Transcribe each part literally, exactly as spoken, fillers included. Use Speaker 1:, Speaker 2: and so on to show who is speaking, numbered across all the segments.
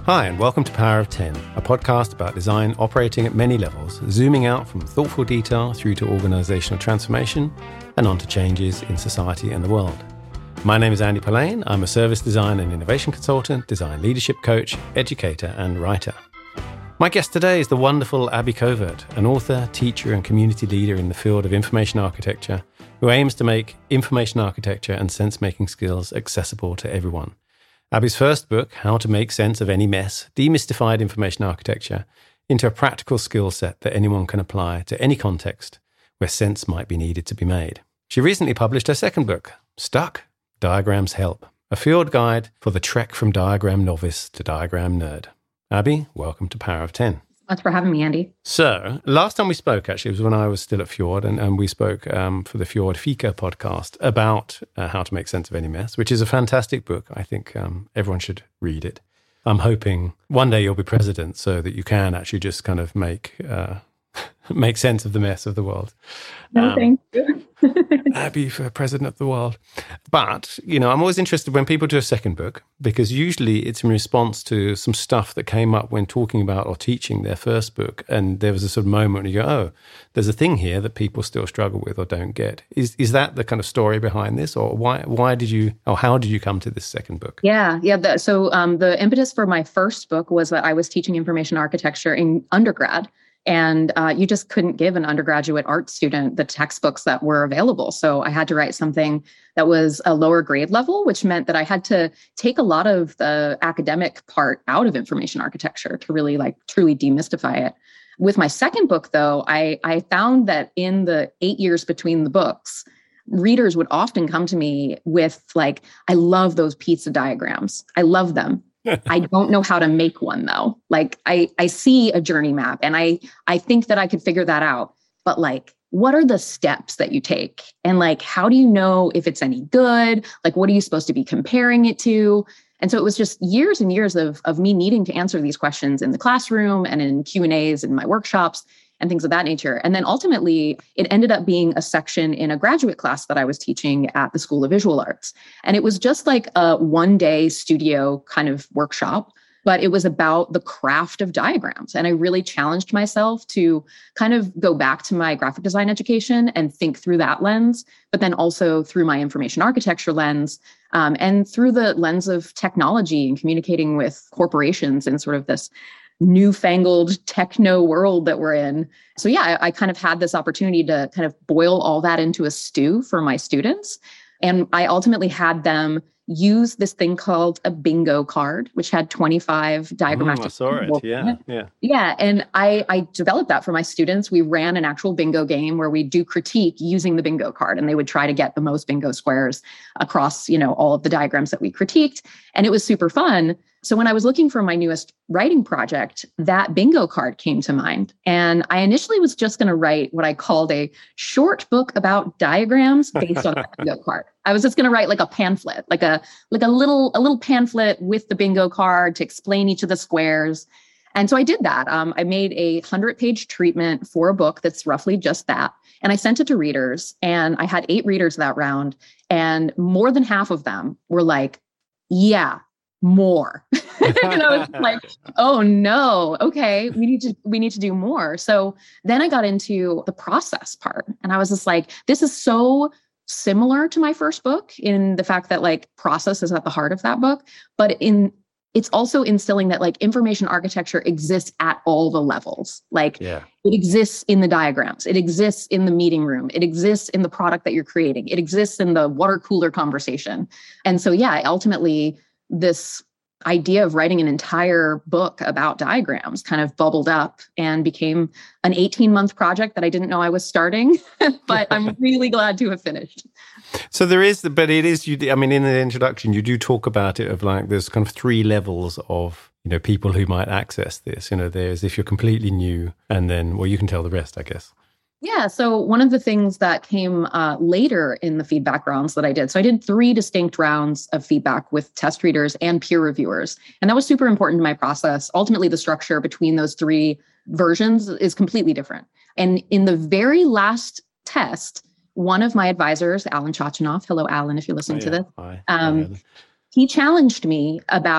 Speaker 1: Hi, and welcome to Power of ten, a podcast about design operating at many levels, zooming out from thoughtful detail through to organizational transformation and on to changes in society and the world. My name is Andy Polaine. I'm a service design and innovation consultant, design leadership coach, educator, and writer. My guest today is the wonderful Abby Covert, an author, teacher, and community leader in the field of information architecture, who aims to make information architecture and sense-making skills accessible to everyone. Abby's first book, How to Make Sense of Any Mess, demystified information architecture into a practical skill set that anyone can apply to any context where sense might be needed to be made. She recently published her second book, Stuck? Diagrams Help, a field guide for the trek from diagram novice to diagram nerd. Abby, welcome to Power of ten.
Speaker 2: Thanks for having me, Andy.
Speaker 1: So, last time we spoke, actually, was when I was still at Fjord, and, and we spoke um, for the Fjord Fika podcast about uh, How to Make Sense of Any Mess, which is a fantastic book. I think um, everyone should read it. I'm hoping one day you'll be president so that you can actually just kind of make uh, make sense of the mess of the world.
Speaker 2: No,
Speaker 1: um,
Speaker 2: thank you.
Speaker 1: Abby for president of the world. But, you know, I'm always interested when people do a second book, because usually it's in response to some stuff that came up when talking about or teaching their first book. And there was a sort of moment where you go, oh, there's a thing here that people still struggle with or don't get. Is is that the kind of story behind this? Or why why did you, or how did you come to this second book?
Speaker 2: Yeah, yeah. The, so um, the impetus for my first book was that I was teaching information architecture in undergrad. And uh, you just couldn't give an undergraduate art student the textbooks that were available. So I had to write something that was a lower grade level, which meant that I had to take a lot of the academic part out of information architecture to really like truly demystify it. With my second book, though, I, I found that in the eight years between the books, readers would often come to me with like, I love those pizza diagrams. I love them. I don't know how to make one though. Like I, I see a journey map and I, I think that I could figure that out, but like, what are the steps that you take? And like, how do you know if it's any good? Like, what are you supposed to be comparing it to? And so it was just years and years of, of me needing to answer these questions in the classroom and in Q and A's in my workshops and things of that nature. And then ultimately, it ended up being a section in a graduate class that I was teaching at the School of Visual Arts. And it was just like a one-day studio kind of workshop, but it was about the craft of diagrams. And I really challenged myself to kind of go back to my graphic design education and think through that lens, but then also through my information architecture lens, um, and through the lens of technology and communicating with corporations in sort of this newfangled techno world that we're in. So yeah, I, I kind of had this opportunity to kind of boil all that into a stew for my students. And I ultimately had them use this thing called a bingo card, which had twenty-five diagrammatic.
Speaker 1: Oh, I saw it. Yeah, yeah.
Speaker 2: Yeah. And I, I developed that for my students. We ran an actual bingo game where we do critique using the bingo card, and they would try to get the most bingo squares across, you know, all of the diagrams that we critiqued. And it was super fun. So when I was looking for my newest writing project, that bingo card came to mind. And I initially was just going to write what I called a short book about diagrams based on that bingo card. I was just going to write like a pamphlet, like a like a little a little pamphlet with the bingo card to explain each of the squares. And so I did that. Um, I made a hundred-page treatment for a book that's roughly just that. And I sent it to readers. And I had eight readers that round. And more than half of them were like, yeah, more. And I was like, oh no, okay, we need to, we need to do more. So then I got into the process part, and I was just like, this is so similar to my first book in the fact that like process is at the heart of that book, but in it's also instilling that like information architecture exists at all the levels. Like yeah. It exists in the diagrams. It exists in the meeting room. It exists in the product that you're creating. It exists in the water cooler conversation. And so, yeah, ultimately this idea of writing an entire book about diagrams kind of bubbled up and became an eighteen month project that I didn't know I was starting, but I'm really glad to have finished.
Speaker 1: So there is, but it is, you. I mean, in the introduction, you do talk about it of like, there's kind of three levels of, you know, people who might access this. You know, there's if you're completely new, and then, well, you can tell the rest, I guess.
Speaker 2: Yeah. So one of the things that came uh, later in the feedback rounds that I did, so I did three distinct rounds of feedback with test readers and peer reviewers. And that was super important to my process. Ultimately, the structure between those three versions is completely different. And in the very last test, one of my advisors, Alan Chachanoff, hello, Alan, if you're listening
Speaker 1: oh, yeah.
Speaker 2: to this,
Speaker 1: Hi.
Speaker 2: um,
Speaker 1: Hi,
Speaker 2: he challenged me about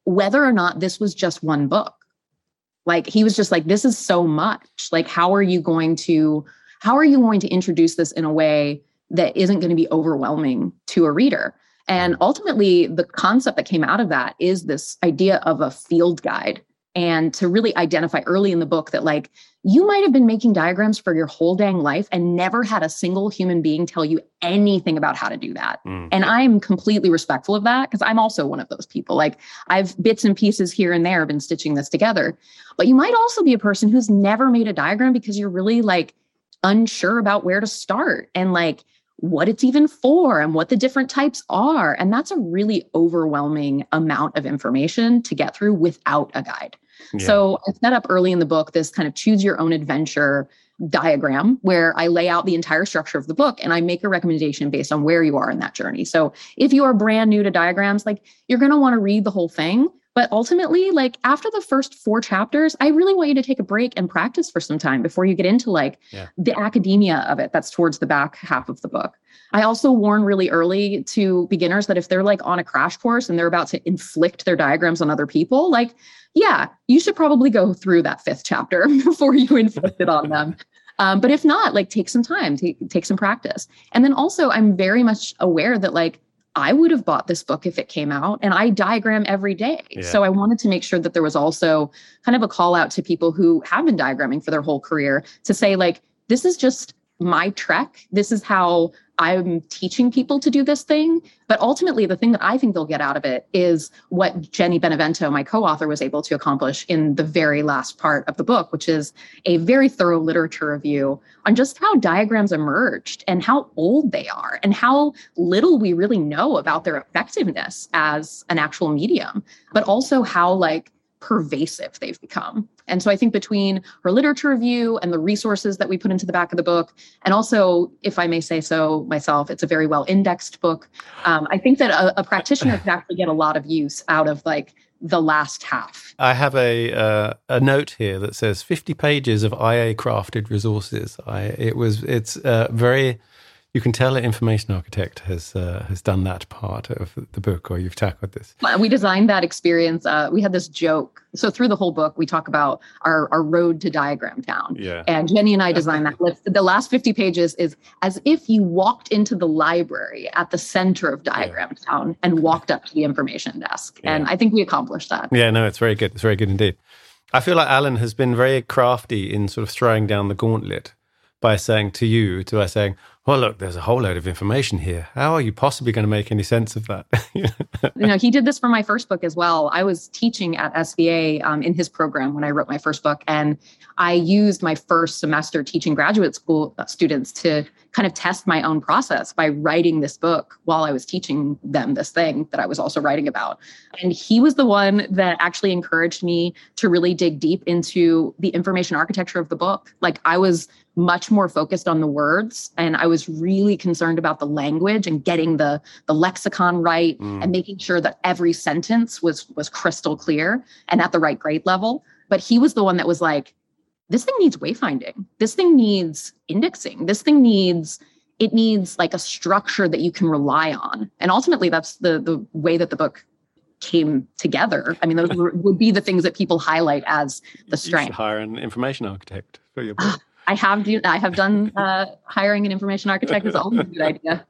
Speaker 2: whether or not this was just one book. Like, he was just like, this is so much. Like, how are you going to, how are you going to introduce this in a way that isn't going to be overwhelming to a reader? And ultimately, the concept that came out of that is this idea of a field guide, and to really identify early in the book that, like, you might have been making diagrams for your whole dang life and never had a single human being tell you anything about how to do that. Mm. And I'm completely respectful of that, because I'm also one of those people. Like, I've bits and pieces here and there been stitching this together. But you might also be a person who's never made a diagram because you're really like unsure about where to start and like what it's even for and what the different types are. And that's a really overwhelming amount of information to get through without a guide. Yeah. So I set up early in the book this kind of choose your own adventure diagram where I lay out the entire structure of the book and I make a recommendation based on where you are in that journey. So if you are brand new to diagrams, like, you're going to want to read the whole thing. But ultimately, like, after the first four chapters, I really want you to take a break and practice for some time before you get into like yeah. the academia of it. That's towards the back half of the book. I also warn really early to beginners that if they're like on a crash course and they're about to inflict their diagrams on other people, like, yeah, you should probably go through that fifth chapter before you inflict it on them. Um, but if not, like, take some time, take, take some practice. And then also, I'm very much aware that, like, I would have bought this book if it came out, and I diagram every day. Yeah. So I wanted to make sure that there was also kind of a call out to people who have been diagramming for their whole career to say, like, this is just my trek. This is how I'm teaching people to do this thing. But ultimately, the thing that I think they'll get out of it is what Jenny Benevento, my co-author, was able to accomplish in the very last part of the book, which is a very thorough literature review on just how diagrams emerged and how old they are and how little we really know about their effectiveness as an actual medium, but also how, like, pervasive they've become. And so I think between her literature review and the resources that we put into the back of the book, and also, if I may say so myself, it's a very well indexed book. Um, I think that a, a practitioner could actually get a lot of use out of like the last half.
Speaker 1: I have a uh, a note here that says fifty pages of I A crafted resources. I it was it's uh, very. You can tell an information architect has uh, has done that part of the book, or you've tackled this.
Speaker 2: We designed that experience. Uh, we had this joke. So through the whole book, we talk about our, our road to Diagram Town.
Speaker 1: Yeah.
Speaker 2: And Jenny and I designed that list. The last fifty pages is as if you walked into the library at the center of Diagram yeah. Town and walked up to the information desk. Yeah. And I think we accomplished that.
Speaker 1: Yeah, no, it's very good. It's very good indeed. I feel like Alan has been very crafty in sort of throwing down the gauntlet by saying to you, to us saying, well, look, there's a whole load of information here. How are you possibly going to make any sense of that?
Speaker 2: You know, he did this for my first book as well. I was teaching at S V A um, in his program when I wrote my first book. And I used my first semester teaching graduate school students to kind of test my own process by writing this book while I was teaching them this thing that I was also writing about. And he was the one that actually encouraged me to really dig deep into the information architecture of the book. Like, I was much more focused on the words, and I was really concerned about the language and getting the, the lexicon right mm. and making sure that every sentence was, was crystal clear and at the right grade level. But he was the one that was like, this thing needs wayfinding. This thing needs indexing. This thing needs, it needs like a structure that you can rely on. And ultimately, that's the, the way that the book came together. I mean, those would be the things that people highlight as the strength.
Speaker 1: You should hire an information architect for your book.
Speaker 2: I have do, I have done uh, hiring an information architect is always a good idea.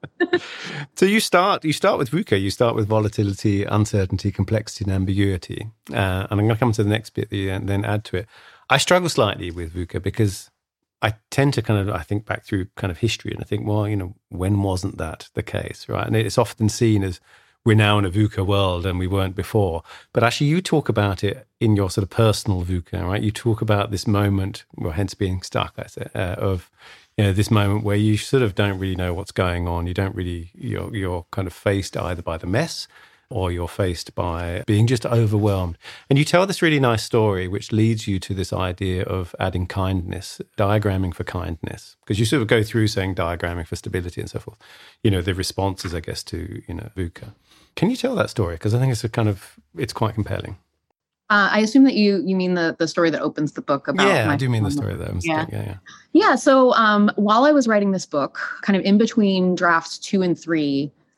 Speaker 1: So you start you start with VUCA. You start with volatility, uncertainty, complexity, and ambiguity. Uh, and I'm going to come to the next bit that you then add to it. I struggle slightly with VUCA because I tend to kind of I think back through kind of history and I think, well, you know, when wasn't that the case, right? And it's often seen as we're now in a VUCA world and we weren't before. But actually you talk about it in your sort of personal VUCA, right? You talk about this moment, well, hence being stuck, I say, uh, of, you know, this moment where you sort of don't really know what's going on. You don't really, you're, you're kind of faced either by the mess or you're faced by being just overwhelmed. And you tell this really nice story, which leads you to this idea of adding kindness, diagramming for kindness, because you sort of go through saying diagramming for stability and so forth. You know, the responses, I guess, to, you know, VUCA. Can you tell that story? Because I think it's a kind of, it's quite compelling.
Speaker 2: Uh, I assume that you you mean the the story that opens the book about.
Speaker 1: Yeah,
Speaker 2: my
Speaker 1: I do mean the story that opens
Speaker 2: yeah.
Speaker 1: the book. Yeah, yeah.
Speaker 2: Yeah. So um, while I was writing this book, kind of in between drafts two and three,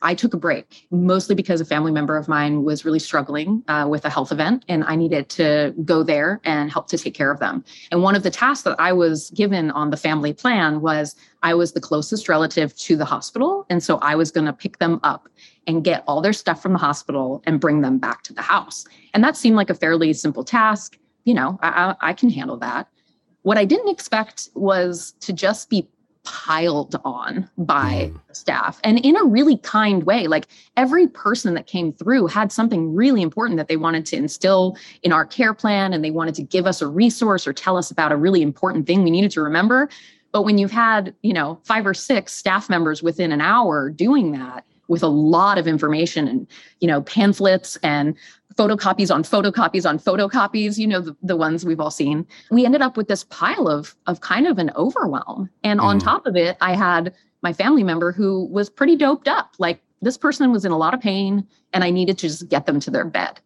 Speaker 2: I took a break, mostly because a family member of mine was really struggling uh, with a health event, and I needed to go there and help to take care of them. And one of the tasks that I was given on the family plan was I was the closest relative to the hospital. And so I was going to pick them up and get all their stuff from the hospital and bring them back to the house. And that seemed like a fairly simple task. You know, I, I can handle that. What I didn't expect was to just be piled on by mm. staff, and in a really kind way. Like, every person that came through had something really important that they wanted to instill in our care plan, and they wanted to give us a resource or tell us about a really important thing we needed to remember. But when you've had, you know, five or six staff members within an hour doing that with a lot of information and, you know, pamphlets and photocopies on photocopies on photocopies, you know, the, the ones we've all seen, we ended up with this pile of, of kind of an overwhelm. And mm. on top of it, I had my family member who was pretty doped up. Like, this person was in a lot of pain, and I needed to just get them to their bed.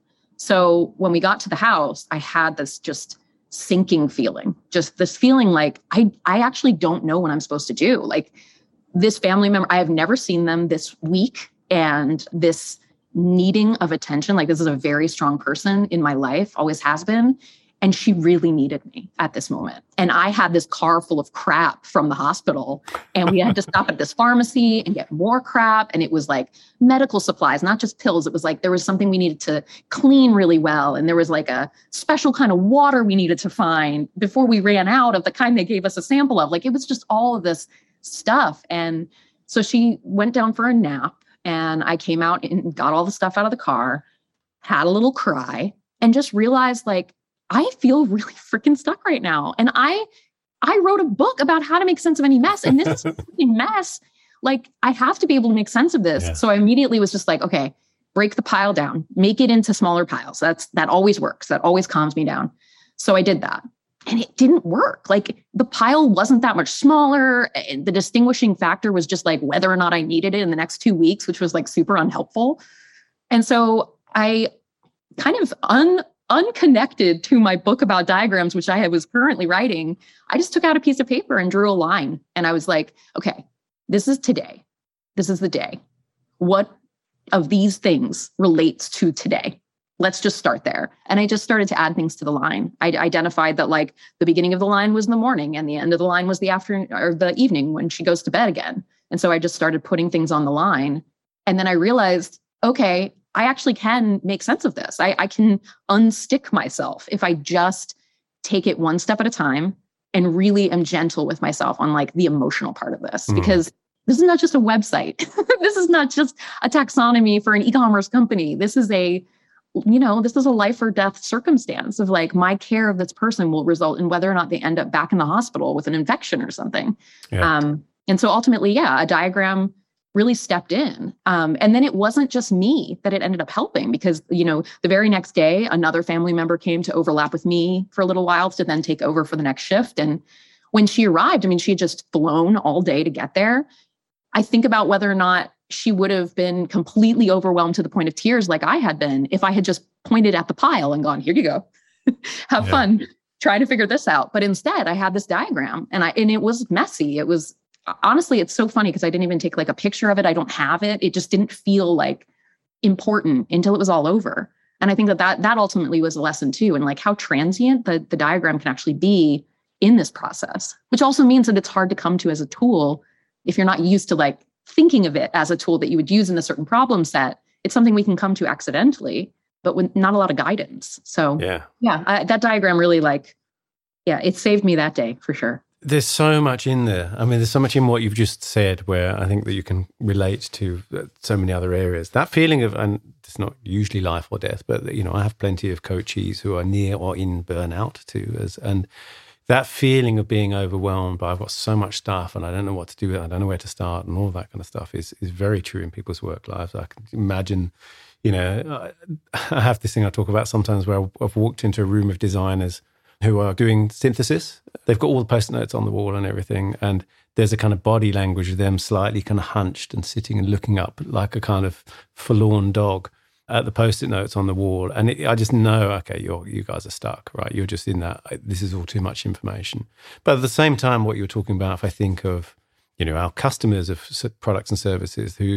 Speaker 2: So when we got to the house, I had this just sinking feeling, just this feeling like I, I actually don't know what I'm supposed to do. Like, this family member, I have never seen them this weak, and this needing of attention. Like, this is a very strong person in my life, always has been. And she really needed me at this moment. And I had this car full of crap from the hospital, and we had to stop at this pharmacy and get more crap. And it was like medical supplies, not just pills. It was like, there was something we needed to clean really well. And there was like a special kind of water we needed to find before we ran out of the kind they gave us a sample of. Like, it was just all of this stuff. And so she went down for a nap, and I came out and got all the stuff out of the car, had a little cry, and just realized, like, I feel really freaking stuck right now. And I, I wrote a book about how to make sense of any mess. And this is a freaking mess. Like, I have to be able to make sense of this. Yeah. So I immediately was just like, okay, break the pile down, make it into smaller piles. That's, that always works. That always calms me down. So I did that, and it didn't work. Like, the pile wasn't that much smaller. The distinguishing factor was just like whether or not I needed it in the next two weeks, which was like super unhelpful. And so I kind of un unconnected to my book about diagrams, which I was currently writing, I just took out a piece of paper and drew a line. And I was like, okay, this is today. This is the day. What of these things relates to today? Let's just start there. And I just started to add things to the line. I identified that, like, the beginning of the line was in the morning, and the end of the line was the afternoon or the evening when she goes to bed again. And so I just started putting things on the line. And then I realized, okay, I actually can make sense of this. I, I can unstick myself if I just take it one step at a time and really am gentle with myself on, like, the emotional part of this, mm. because this is not just a website. This is not just a taxonomy for an e-commerce company. This is a, you know, this is a life or death circumstance of, like, my care of this person will result in whether or not they end up back in the hospital with an infection or something. Yeah. Um, and so ultimately, yeah, a diagram really stepped in. Um, and then it wasn't just me that it ended up helping, because, you know, the very next day, another family member came to overlap with me for a little while to then take over for the next shift. And when she arrived, I mean, she had just flown all day to get there. I think about whether or not she would have been completely overwhelmed to the point of tears like I had been if I had just pointed at the pile and gone, here you go, have yeah. fun, try to figure this out. But instead, I had this diagram, and I and it was messy. It was, honestly, it's so funny because I didn't even take like a picture of it. I don't have it. It just didn't feel like important until it was all over. And I think that that, that ultimately was a lesson too, and like how transient the, the diagram can actually be in this process, which also means that it's hard to come to as a tool if you're not used to like thinking of it as a tool that you would use in a certain problem set. It's something we can come to accidentally, but with not a lot of guidance. So yeah, yeah, I, that diagram really like, yeah, it saved me that day for sure.
Speaker 1: There's so much in there. I mean, there's so much in what you've just said where I think that you can relate to so many other areas. That feeling of, and it's not usually life or death, but, you know, I have plenty of coachees who are near or in burnout too. As, and that feeling of being overwhelmed by, I've got so much stuff and I don't know what to do with it, I don't know where to start and all that kind of stuff is is very true in people's work lives. I can imagine, you know, I have this thing I talk about sometimes where I've walked into a room of designers who are doing synthesis. They've got all the post-it notes on the wall and everything, and there's a kind of body language of them slightly kind of hunched and sitting and looking up like a kind of forlorn dog at the post-it notes on the wall. And it, I just know, okay, you're, you guys are stuck, right? You're just in that, this is all too much information. But at the same time, what you're talking about, if I think of, you know, our customers of products and services who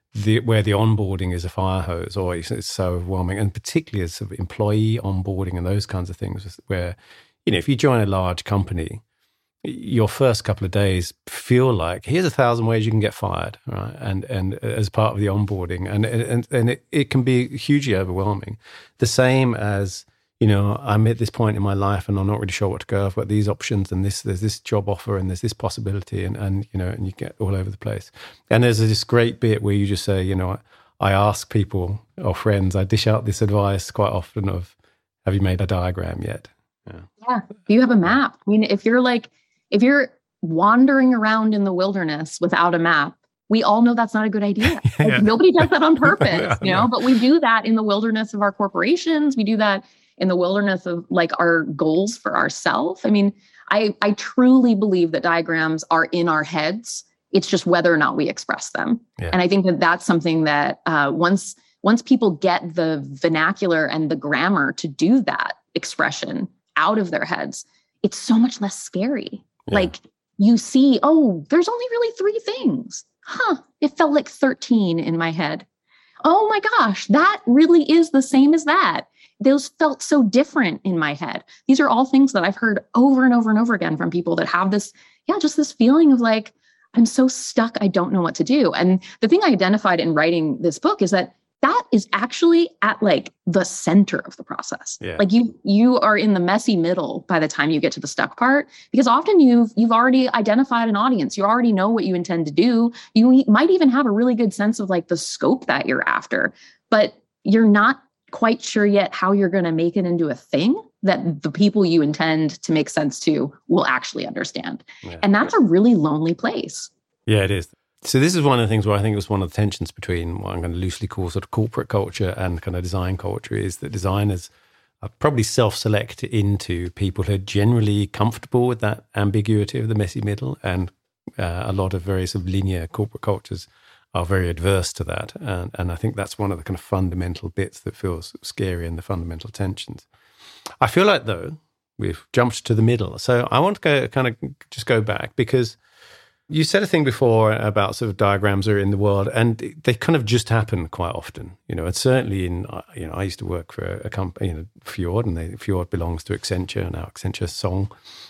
Speaker 1: the where the onboarding is a fire hose, or it's, it's so overwhelming, and particularly as sort of employee onboarding and those kinds of things, where, you know, if you join a large company, your first couple of days feel like, here's a thousand ways you can get fired, right? And and as part of the onboarding, and and and it, it can be hugely overwhelming. The same as, you know, I'm at this point in my life and I'm not really sure what to go. I've got these options and this, there's this job offer and there's this possibility, and, and you know, and you get all over the place. And there's this great bit where you just say, you know, I ask people or friends, I dish out this advice quite often of, have you made a diagram yet?
Speaker 2: Yeah. yeah. Do you have a map? I mean, if you're like, if you're wandering around in the wilderness without a map, we all know that's not a good idea.
Speaker 1: yeah.
Speaker 2: Like, nobody does that on purpose,
Speaker 1: yeah,
Speaker 2: you know,
Speaker 1: no.
Speaker 2: but we do that in the wilderness of our corporations. We do that in the wilderness of like our goals for ourselves. I mean, I, I truly believe that diagrams are in our heads. It's just whether or not we express them. Yeah. And I think that that's something that uh, once, once people get the vernacular and the grammar to do that expression out of their heads, it's so much less scary. Yeah. Like you see, oh, there's only really three things. Huh, it felt like thirteen in my head. Oh my gosh, that really is the same as that. Those felt so different in my head. These are all things that I've heard over and over and over again from people that have this, yeah, just this feeling of like, I'm so stuck, I don't know what to do. And the thing I identified in writing this book is that that is actually at like the center of the process. Yeah. Like you, you are in the messy middle by the time you get to the stuck part, because often you've, you've already identified an audience. You already know what you intend to do. You might even have a really good sense of like the scope that you're after, but you're not quite sure yet how you're going to make it into a thing that the people you intend to make sense to will actually understand. Yeah. And that's a really lonely place.
Speaker 1: Yeah, it is. So this is one of the things where I think it was one of the tensions between what I'm going to loosely call sort of corporate culture and kind of design culture, is that designers are probably self-select into people who are generally comfortable with that ambiguity of the messy middle, and uh, a lot of very sort of linear corporate cultures are very adverse to that. And, and I think that's one of the kind of fundamental bits that feels scary, and the fundamental tensions. I feel like, though, we've jumped to the middle. So I want to go kind of just go back, because you said a thing before about sort of diagrams are in the world, and they kind of just happen quite often, you know. And certainly in, you know, I used to work for a, a company, you know, Fjord, and they, Fjord belongs to Accenture, now Accenture Song.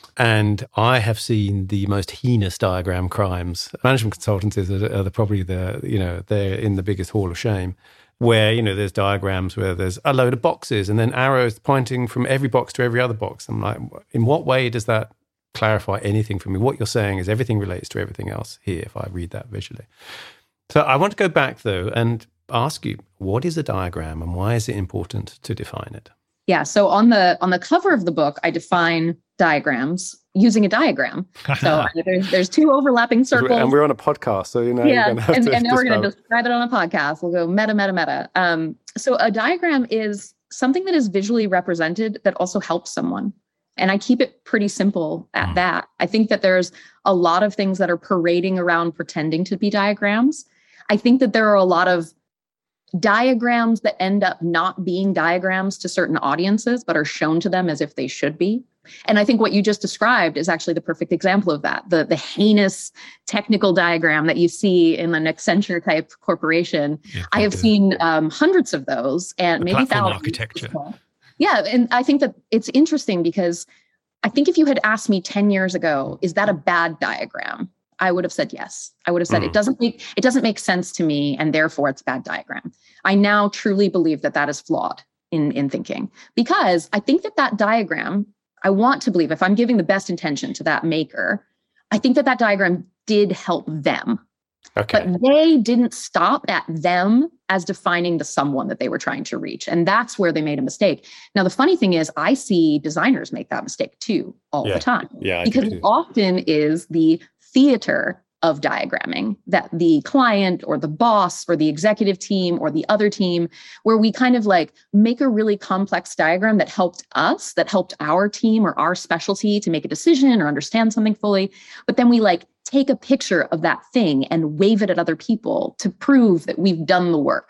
Speaker 1: And I have seen the most heinous diagram crimes. Management consultancies are, are the, probably the, you know, they're in the biggest hall of shame, where, you know, there's diagrams where there's a load of boxes and then arrows pointing from every box to every other box. I'm like, in what way does that clarify anything for me? What you're saying is everything relates to everything else here, if I read that visually. So I want to go back, though, and ask you, what is a diagram and why is it important to define it?
Speaker 2: Yeah. So on the on the cover of the book, I define diagrams using a diagram. So there's, there's two overlapping circles.
Speaker 1: And we're on a podcast, so you know.
Speaker 2: Yeah,
Speaker 1: you're gonna have
Speaker 2: and,
Speaker 1: to
Speaker 2: and now we're going to
Speaker 1: describe
Speaker 2: describe it on a podcast. We'll go meta, meta, meta. Um, so a diagram is something that is visually represented that also helps someone. And I keep it pretty simple at mm. that. I think that there's a lot of things that are parading around pretending to be diagrams. I think that there are a lot of diagrams that end up not being diagrams to certain audiences, but are shown to them as if they should be. And I think what you just described is actually the perfect example of that. The, the heinous technical diagram that you see in an Accenture type corporation. Yeah, I have seen um, hundreds of those, and
Speaker 1: the
Speaker 2: maybe
Speaker 1: platform
Speaker 2: thousands.
Speaker 1: Architecture.
Speaker 2: Yeah. And I think that it's interesting because I think if you had asked me ten years ago, is that a bad diagram? I would have said yes. I would have said mm. it doesn't make it doesn't make sense to me, and therefore it's a bad diagram. I now truly believe that that is flawed in, in thinking, because I think that that diagram, I want to believe, if I'm giving the best intention to that maker, I think that that diagram did help them. Okay. But they didn't stop at them as defining the someone that they were trying to reach. And that's where they made a mistake. Now, the funny thing is, I see designers make that mistake too all
Speaker 1: yeah.
Speaker 2: the time.
Speaker 1: Yeah,
Speaker 2: because it often is the theater of diagramming that the client or the boss or the executive team or the other team, where we kind of like make a really complex diagram that helped us, that helped our team or our specialty to make a decision or understand something fully. But then we like take a picture of that thing and wave it at other people to prove that we've done the work.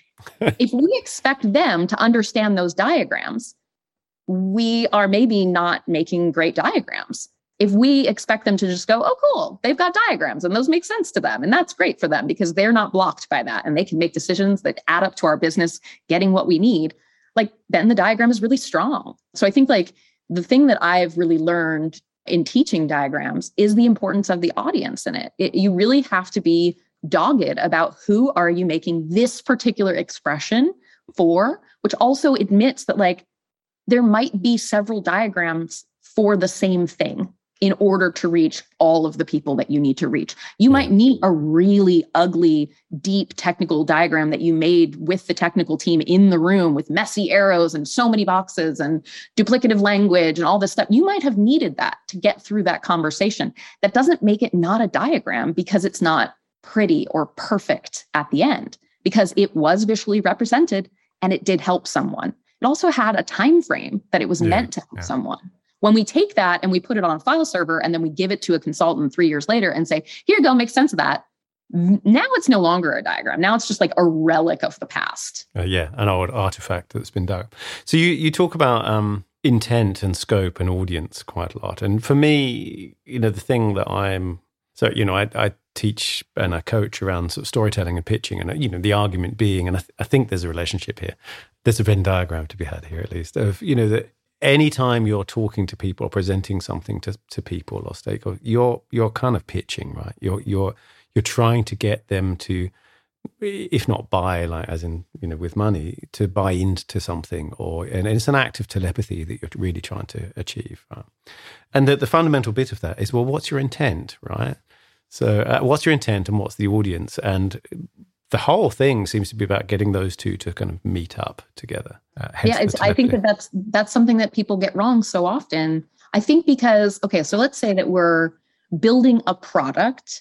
Speaker 2: If we expect them to understand those diagrams, we are maybe not making great diagrams. If we expect them to just go, oh, cool, they've got diagrams and those make sense to them. And that's great for them because they're not blocked by that. And they can make decisions that add up to our business, getting what we need. Like, then the diagram is really strong. So I think like the thing that I've really learned in teaching diagrams is the importance of the audience in it. it. You really have to be dogged about who are you making this particular expression for, which also admits that like there might be several diagrams for the same thing in order to reach all of the people that you need to reach. You might need a really ugly, deep technical diagram that you made with the technical team in the room with messy arrows and so many boxes and duplicative language and all this stuff. You might have needed that to get through that conversation. That doesn't make it not a diagram because it's not pretty or perfect at the end, because it was visually represented and it did help someone. It also had a time frame that it was yeah, meant to help yeah. someone. When we take that and we put it on a file server and then we give it to a consultant three years later and say, here you go, make sense of that. Now it's no longer a diagram. Now it's just like a relic of the past.
Speaker 1: Uh, yeah, an old artifact that's been dug. So you, you talk about um, intent and scope and audience quite a lot. And for me, you know, the thing that I'm, so, you know, I, I teach and I coach around sort of storytelling and pitching and, you know, the argument being, and I, th- I think there's a relationship here. There's a Venn diagram to be had here at least of, you know, that anytime you're talking to people or presenting something to, to people or stakeholders, you're you're kind of pitching, right? You're you're you're trying to get them to, if not buy, like as in, you know, with money, to buy into something, or and it's an act of telepathy that you're really trying to achieve, right? And the, the fundamental bit of that is, well, what's your intent, right? So uh, what's your intent and what's the audience? And the whole thing seems to be about getting those two to kind of meet up together.
Speaker 2: Uh, yeah, it's, I think that that's, that's something that people get wrong so often. I think because, okay, so let's say that we're building a product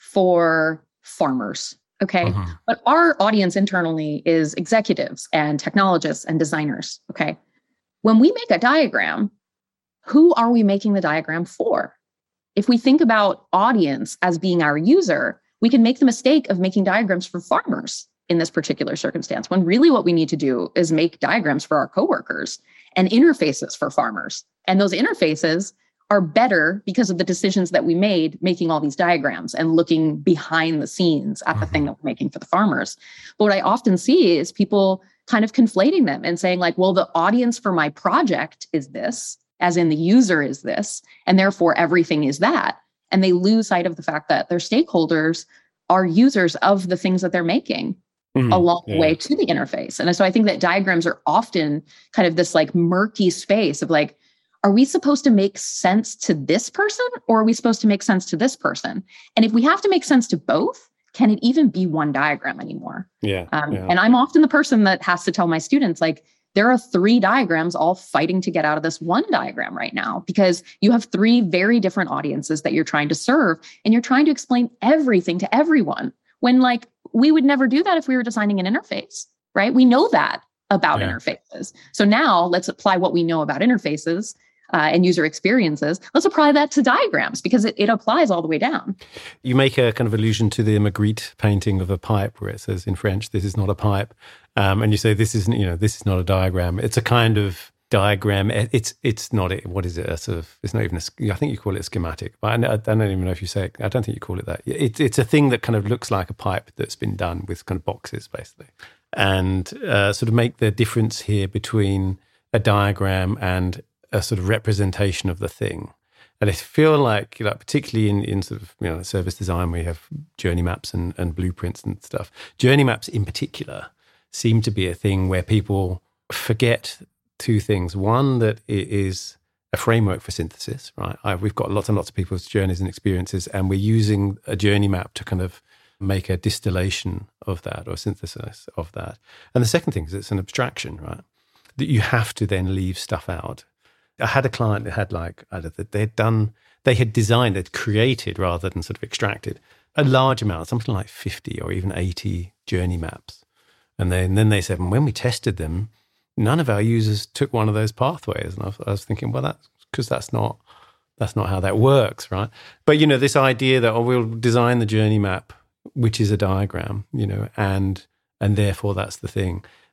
Speaker 2: for farmers, okay? Mm-hmm. But our audience internally is executives and technologists and designers, okay? When we make a diagram, who are we making the diagram for? If we think about audience as being our user, we can make the mistake of making diagrams for farmers in this particular circumstance, when really what we need to do is make diagrams for our coworkers and interfaces for farmers. And those interfaces are better because of the decisions that we made making all these diagrams and looking behind the scenes at the mm-hmm. thing that we're making for the farmers. But what I often see is people kind of conflating them and saying like, well, the audience for my project is this, as in the user is this, and therefore everything is that. And they lose sight of the fact that their stakeholders are users of the things that they're making mm-hmm. along yeah. the way to the interface. And so I think that diagrams are often kind of this like murky space of like, are we supposed to make sense to this person or are we supposed to make sense to this person? And if we have to make sense to both, can it even be one diagram anymore?
Speaker 1: Yeah,
Speaker 2: um,
Speaker 1: yeah.
Speaker 2: And I'm often the person that has to tell my students, like, there are three diagrams all fighting to get out of this one diagram right now, because you have three very different audiences that you're trying to serve, and you're trying to explain everything to everyone, when like we would never do that if we were designing an interface, right? We know that about yeah. interfaces. So now let's apply what we know about interfaces uh, and user experiences. Let's apply that to diagrams, because it, it applies all the way down.
Speaker 1: You make a kind of allusion to the Magritte painting of a pipe where it says in French, "This is not a pipe." Um, and you say, this isn't, you know, this is not a diagram. It's a kind of diagram. It's it's not, a, what is it? A sort of, it's not even a, I think you call it a schematic, but I, I don't even know if you say it. I don't think you call it that. It, it's a thing that kind of looks like a pipe that's been done with kind of boxes, basically. And uh, sort of make the difference here between a diagram and a sort of representation of the thing. And I feel like, like particularly in, in sort of, you know, service design, we have journey maps and, and blueprints and stuff. Journey maps in particular seem to be a thing where people forget two things. One, that it is a framework for synthesis, right? I, we've got lots and lots of people's journeys and experiences, and we're using a journey map to kind of make a distillation of that or synthesis of that. And the second thing is it's an abstraction, right? That you have to then leave stuff out. I had a client that had like, I don't know, they'd done, they had designed, they'd created rather than sort of extracted a large amount, something like fifty or even eighty journey maps. And then, then they said, when we tested them, none of our users took one of those pathways. And I was, I was thinking, well, that's because that's not that's not how that works, right? But, you know, this idea that, oh, we'll design the journey map, which is a diagram, you know, and and therefore that's the thing.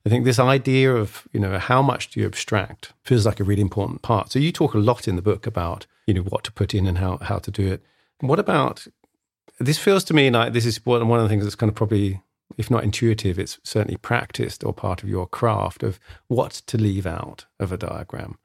Speaker 1: I think this idea of, you know, how much do you abstract feels like a really important part. So you talk a lot in the book about, you know, what to put in and how, how to do it. What about, this feels to me like this is one, one of the things that's kind of probably, if not intuitive, it's certainly practiced or part of your craft of what to leave out of a diagram.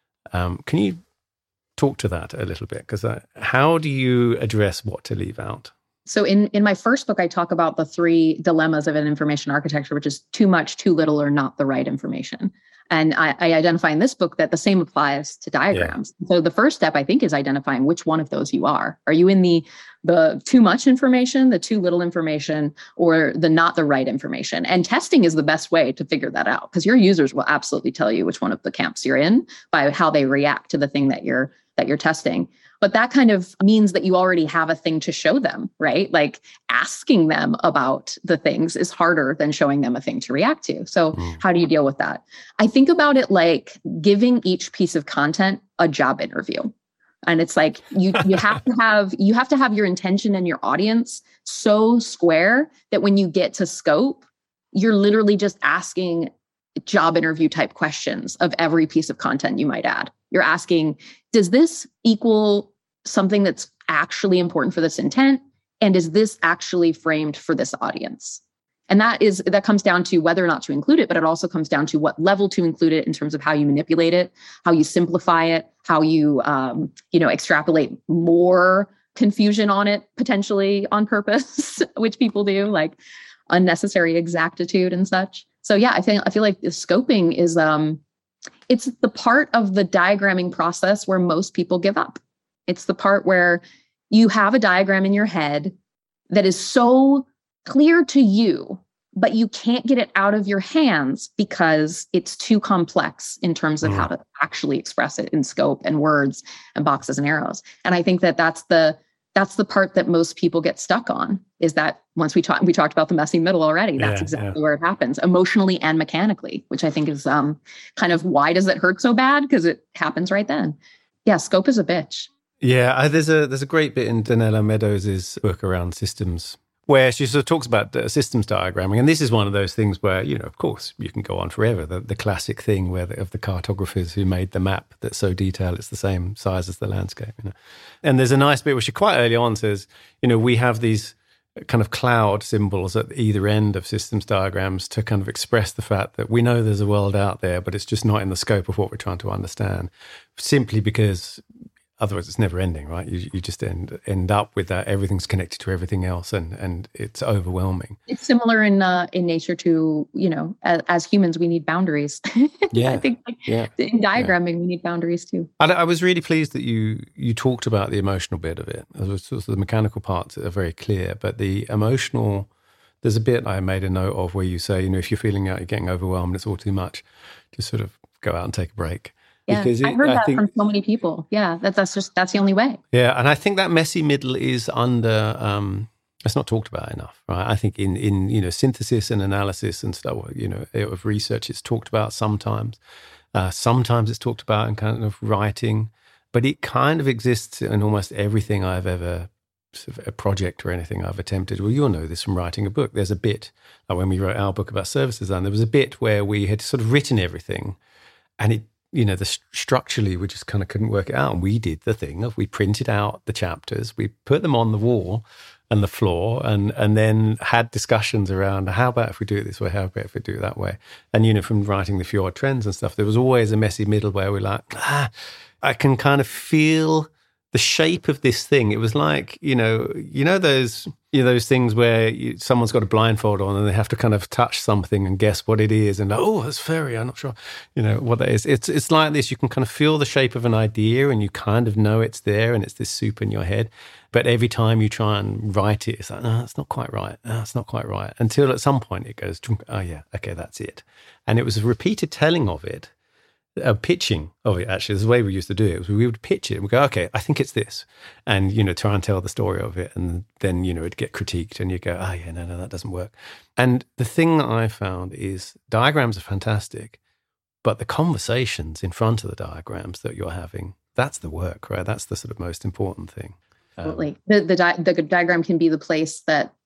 Speaker 1: Um, can you talk to that a little bit? Because uh, how do you address what to leave out?
Speaker 2: So in, in my first book, I talk about the three dilemmas of an information architecture, which is too much, too little, or not the right information. And I, I identify in this book that the same applies to diagrams. Yeah. So the first step, I think, is identifying which one of those you are. Are you in the the too much information, the too little information, or the not the right information? And testing is the best way to figure that out, because your users will absolutely tell you which one of the camps you're in by how they react to the thing that you're that you're testing. But that kind of means that you already have a thing to show them, right? Like asking them about the things is harder than showing them a thing to react to. So mm. how do you deal with that? I think about it like giving each piece of content a job interview. And it's like you you have to have you have to have your intention and your audience so square that when you get to scope, you're literally just asking job interview type questions of every piece of content you might add. You're asking, does this equal something that's actually important for this intent? And is this actually framed for this audience? And that is that comes down to whether or not to include it, but it also comes down to what level to include it in terms of how you manipulate it, how you simplify it, how you um, you know, extrapolate more confusion on it potentially on purpose, which people do, like unnecessary exactitude and such. So yeah, I think I feel like the scoping is um, it's the part of the diagramming process where most people give up. It's the part where you have a diagram in your head that is so clear to you, but you can't get it out of your hands because it's too complex in terms of mm. how to actually express it in scope and words and boxes and arrows. And I think that that's the that's the part that most people get stuck on, is that once we talked we talked about the messy middle already. That's yeah, exactly yeah. where it happens, emotionally and mechanically, which I think is um kind of why does it hurt so bad? Because it happens right then. Yeah, scope is a bitch.
Speaker 1: Yeah, I, there's a there's a great bit in Donella Meadows' book around systems, where she sort of talks about uh, systems diagramming. And this is one of those things where, you know, of course, you can go on forever. The, the classic thing where the, of the cartographers who made the map that's so detailed, it's the same size as the landscape. You know? And there's a nice bit where she quite early on says, you know, we have these kind of cloud symbols at either end of systems diagrams to kind of express the fact that we know there's a world out there, but it's just not in the scope of what we're trying to understand, simply because otherwise it's never ending, right? You you just end end up with that. Everything's connected to everything else, and and it's overwhelming.
Speaker 2: It's similar in uh, in nature to, you know, as, as humans, we need boundaries.
Speaker 1: Yeah,
Speaker 2: I think like,
Speaker 1: yeah.
Speaker 2: in diagramming, yeah. we need boundaries too.
Speaker 1: I, I was really pleased that you you talked about the emotional bit of it. Sort of the mechanical parts are very clear, but the emotional, there's a bit I made a note of where you say, you know, if you're feeling out, you're getting overwhelmed, it's all too much, just sort of go out and take a break.
Speaker 2: Yeah, it, I've heard I that think, from so many people. Yeah, that's that's just that's the only way.
Speaker 1: Yeah, and I think that messy middle is under. Um, it's not talked about enough, right? I think in in you know synthesis and analysis and stuff, you know, of research, it's talked about sometimes. Uh, sometimes it's talked about in kind of writing, but it kind of exists in almost everything I've ever. Sort of a project or anything I've attempted. Well, you'll know this from writing a book. There's a bit like when we wrote our book about service design. There was a bit where we had sort of written everything, and it. You know, the structurally, we just kind of couldn't work it out. And we did the thing of we printed out the chapters, we put them on the wall and the floor, and and then had discussions around how about if we do it this way, how about if we do it that way. And, you know, from writing the Fjord Trends and stuff, there was always a messy middle where we're like, ah, I can kind of feel the shape of this thing. It was like, you know, you know those, you know, those things where you, someone's got a blindfold on and they have to kind of touch something and guess what it is, and like, oh, that's fairy. I'm not sure, you know, what that is. It's it's like this. You can kind of feel the shape of an idea, and you kind of know it's there, and it's this soup in your head. But every time you try and write it, it's like, no, it's not quite right. No, it's not quite right. Until at some point it goes, oh yeah, okay, that's it. And it was a repeated telling of it. A pitching of it, actually, this is the way we used to do it. Was we would pitch it and we go, okay, I think it's this, and you know, try and tell the story of it, and then you know, it'd get critiqued, and you go, oh yeah, no, no, that doesn't work. And the thing that I found is diagrams are fantastic, but the conversations in front of the diagrams that you're having, that's the work, right? That's the sort of most important thing.
Speaker 2: Absolutely, um, the the, di- the diagram can be the place that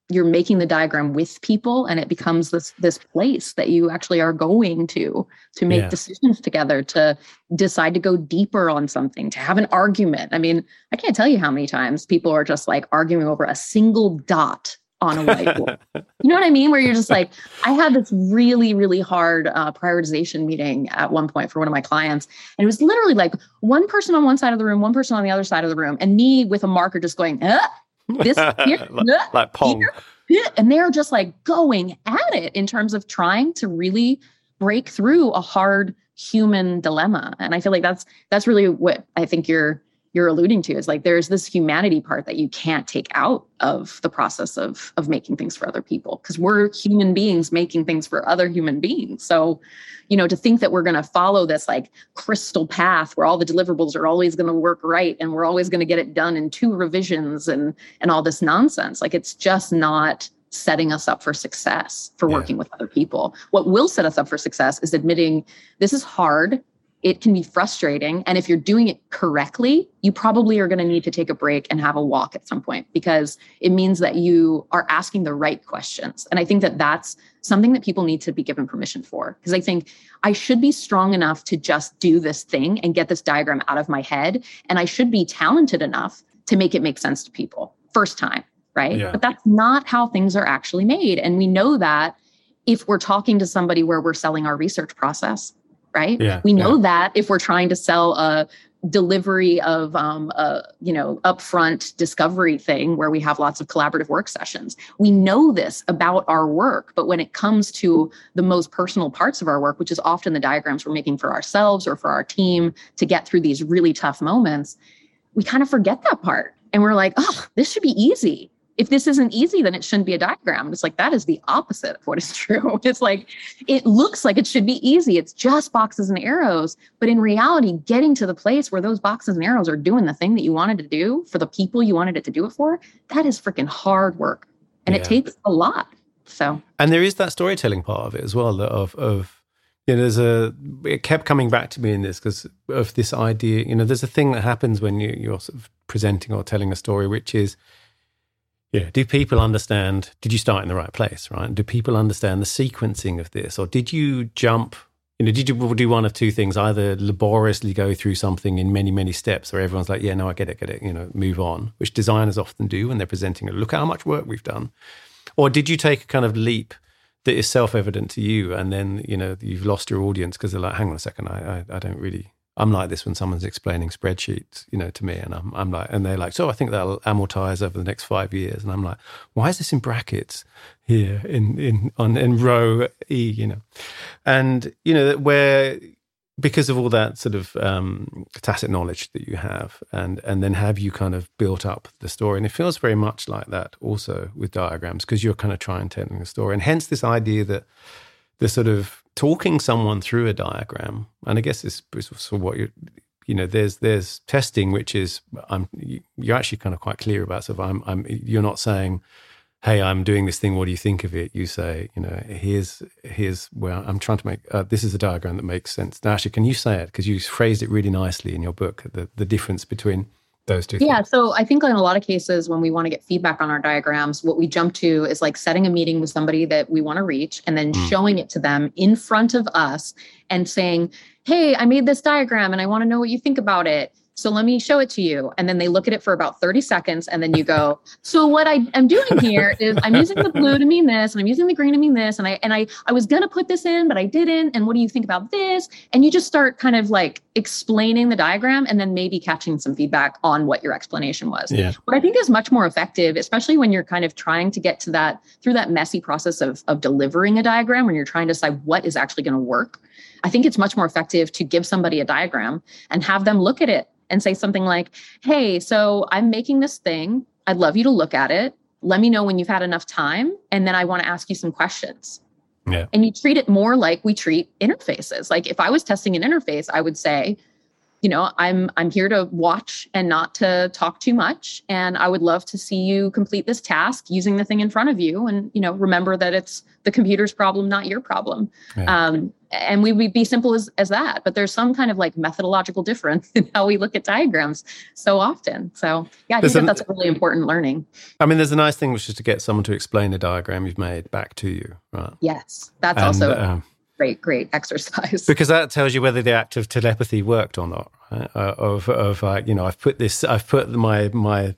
Speaker 2: you're making the diagram with people, and it becomes this this place that you actually are going to to make yeah. decisions together, to decide to go deeper on something, to have an argument. I mean, I can't tell you how many times people are just like arguing over a single dot on a whiteboard. You know what I mean? Where you're just like, I had this really, really hard uh, prioritization meeting at one point for one of my clients. And it was literally like one person on one side of the room, one person on the other side of the room, and me with a marker just going, eh, this here,
Speaker 1: like,
Speaker 2: eh,
Speaker 1: like Pong.
Speaker 2: Here, here. And they're just like going at it in terms of trying to really break through a hard human dilemma. And I feel like that's that's really what I think you're you're alluding to, is like there's this humanity part that you can't take out of the process of, of making things for other people, because we're human beings making things for other human beings. So, you know, to think that we're going to follow this like crystal path where all the deliverables are always going to work right and we're always going to get it done in two revisions and, and all this nonsense, like it's just not setting us up for success for yeah. working with other people. What will set us up for success is admitting this is hard. It can be frustrating. And if you're doing it correctly, you probably are going to need to take a break and have a walk at some point, because it means that you are asking the right questions. And I think that that's something that people need to be given permission for, because I think I should be strong enough to just do this thing and get this diagram out of my head. And I should be talented enough to make it make sense to people first time, right? Yeah. But that's not how things are actually made. And we know that if we're talking to somebody where we're selling our research process, right? Yeah, we know yeah. that if we're trying to sell a delivery of, um, a, you know, upfront discovery thing where we have lots of collaborative work sessions, we know this about our work. But when it comes to the most personal parts of our work, which is often the diagrams we're making for ourselves or for our team to get through these really tough moments, we kind of forget that part. And we're like, oh, this should be easy. If this isn't easy, then it shouldn't be a diagram. It's like, that is the opposite of what is true. It's like, it looks like it should be easy. It's just boxes and arrows. But in reality, getting to the place where those boxes and arrows are doing the thing that you wanted to do for the people you wanted it to do it for, that is freaking hard work. And yeah. it takes a lot. So,
Speaker 1: and there is that storytelling part of it as well, of, of, you know, there's a, it kept coming back to me in this because of this idea, you know, there's a thing that happens when you, you're sort of presenting or telling a story, which is, yeah, do people understand, did you start in the right place, right? Do people understand the sequencing of this? Or did you jump, you know, did you do one of two things, either laboriously go through something in many, many steps where everyone's like, yeah, no, I get it, get it, you know, move on, which designers often do when they're presenting, look how much work we've done. Or did you take a kind of leap that is self-evident to you and then, you know, you've lost your audience because they're like, hang on a second, I, I, I don't really... I'm like this when someone's explaining spreadsheets, you know, to me, and I'm, I'm like, and they're like, so I think that'll amortize over the next five years, and I'm like, why is this in brackets here in in on in row E, you know, and you know where because of all that sort of um, tacit knowledge that you have, and and then have you kind of built up the story, and it feels very much like that also with diagrams because you're kind of trying telling a story, and hence this idea that the sort of talking someone through a diagram, and I guess this is for what you, you know, there's there's testing, which is I'm you're actually kind of quite clear about. So if I'm I'm you're not saying, hey, I'm doing this thing, what do you think of it? You say, you know, here's here's where I'm trying to make. Uh, this is a diagram that makes sense. Now, actually, can you say it because you phrased it really nicely in your book? The the difference between those two
Speaker 2: yeah,
Speaker 1: things.
Speaker 2: So I think in a lot of cases when we want to get feedback on our diagrams, what we jump to is like setting a meeting with somebody that we want to reach and then mm. showing it to them in front of us and saying, hey, I made this diagram and I want to know what you think about it. So let me show it to you. And then they look at it for about thirty seconds. And then you go, so what I am doing here is I'm using the blue to mean this, and I'm using the green to mean this. And I, and I, I was going to put this in, but I didn't. And what do you think about this? And you just start kind of like explaining the diagram and then maybe catching some feedback on what your explanation was.
Speaker 1: Yeah.
Speaker 2: What I think is much more effective, especially when you're kind of trying to get to that through that messy process of, of delivering a diagram, when you're trying to decide what is actually going to work. I think it's much more effective to give somebody a diagram and have them look at it and say something like, hey, so I'm making this thing. I'd love you to look at it. Let me know when you've had enough time. And then I want to ask you some questions.
Speaker 1: Yeah.
Speaker 2: And you treat it more like we treat interfaces. Like if I was testing an interface, I would say, you know, I'm I'm here to watch and not to talk too much. And I would love to see you complete this task using the thing in front of you. And, you know, remember that it's the computer's problem, not your problem. Yeah. Um, and we would be simple as, as that. But there's some kind of like methodological difference in how we look at diagrams so often. So yeah, I
Speaker 1: there's
Speaker 2: think
Speaker 1: an,
Speaker 2: that that's a really important learning.
Speaker 1: I mean, there's a nice thing, which is to get someone to explain a diagram you've made back to you. Right?
Speaker 2: Yes, that's
Speaker 1: and,
Speaker 2: also
Speaker 1: um,
Speaker 2: great, great exercise.
Speaker 1: Because that tells you whether the act of telepathy worked or not. Right? Uh, of, of uh, you know, I've put this, I've put my, my,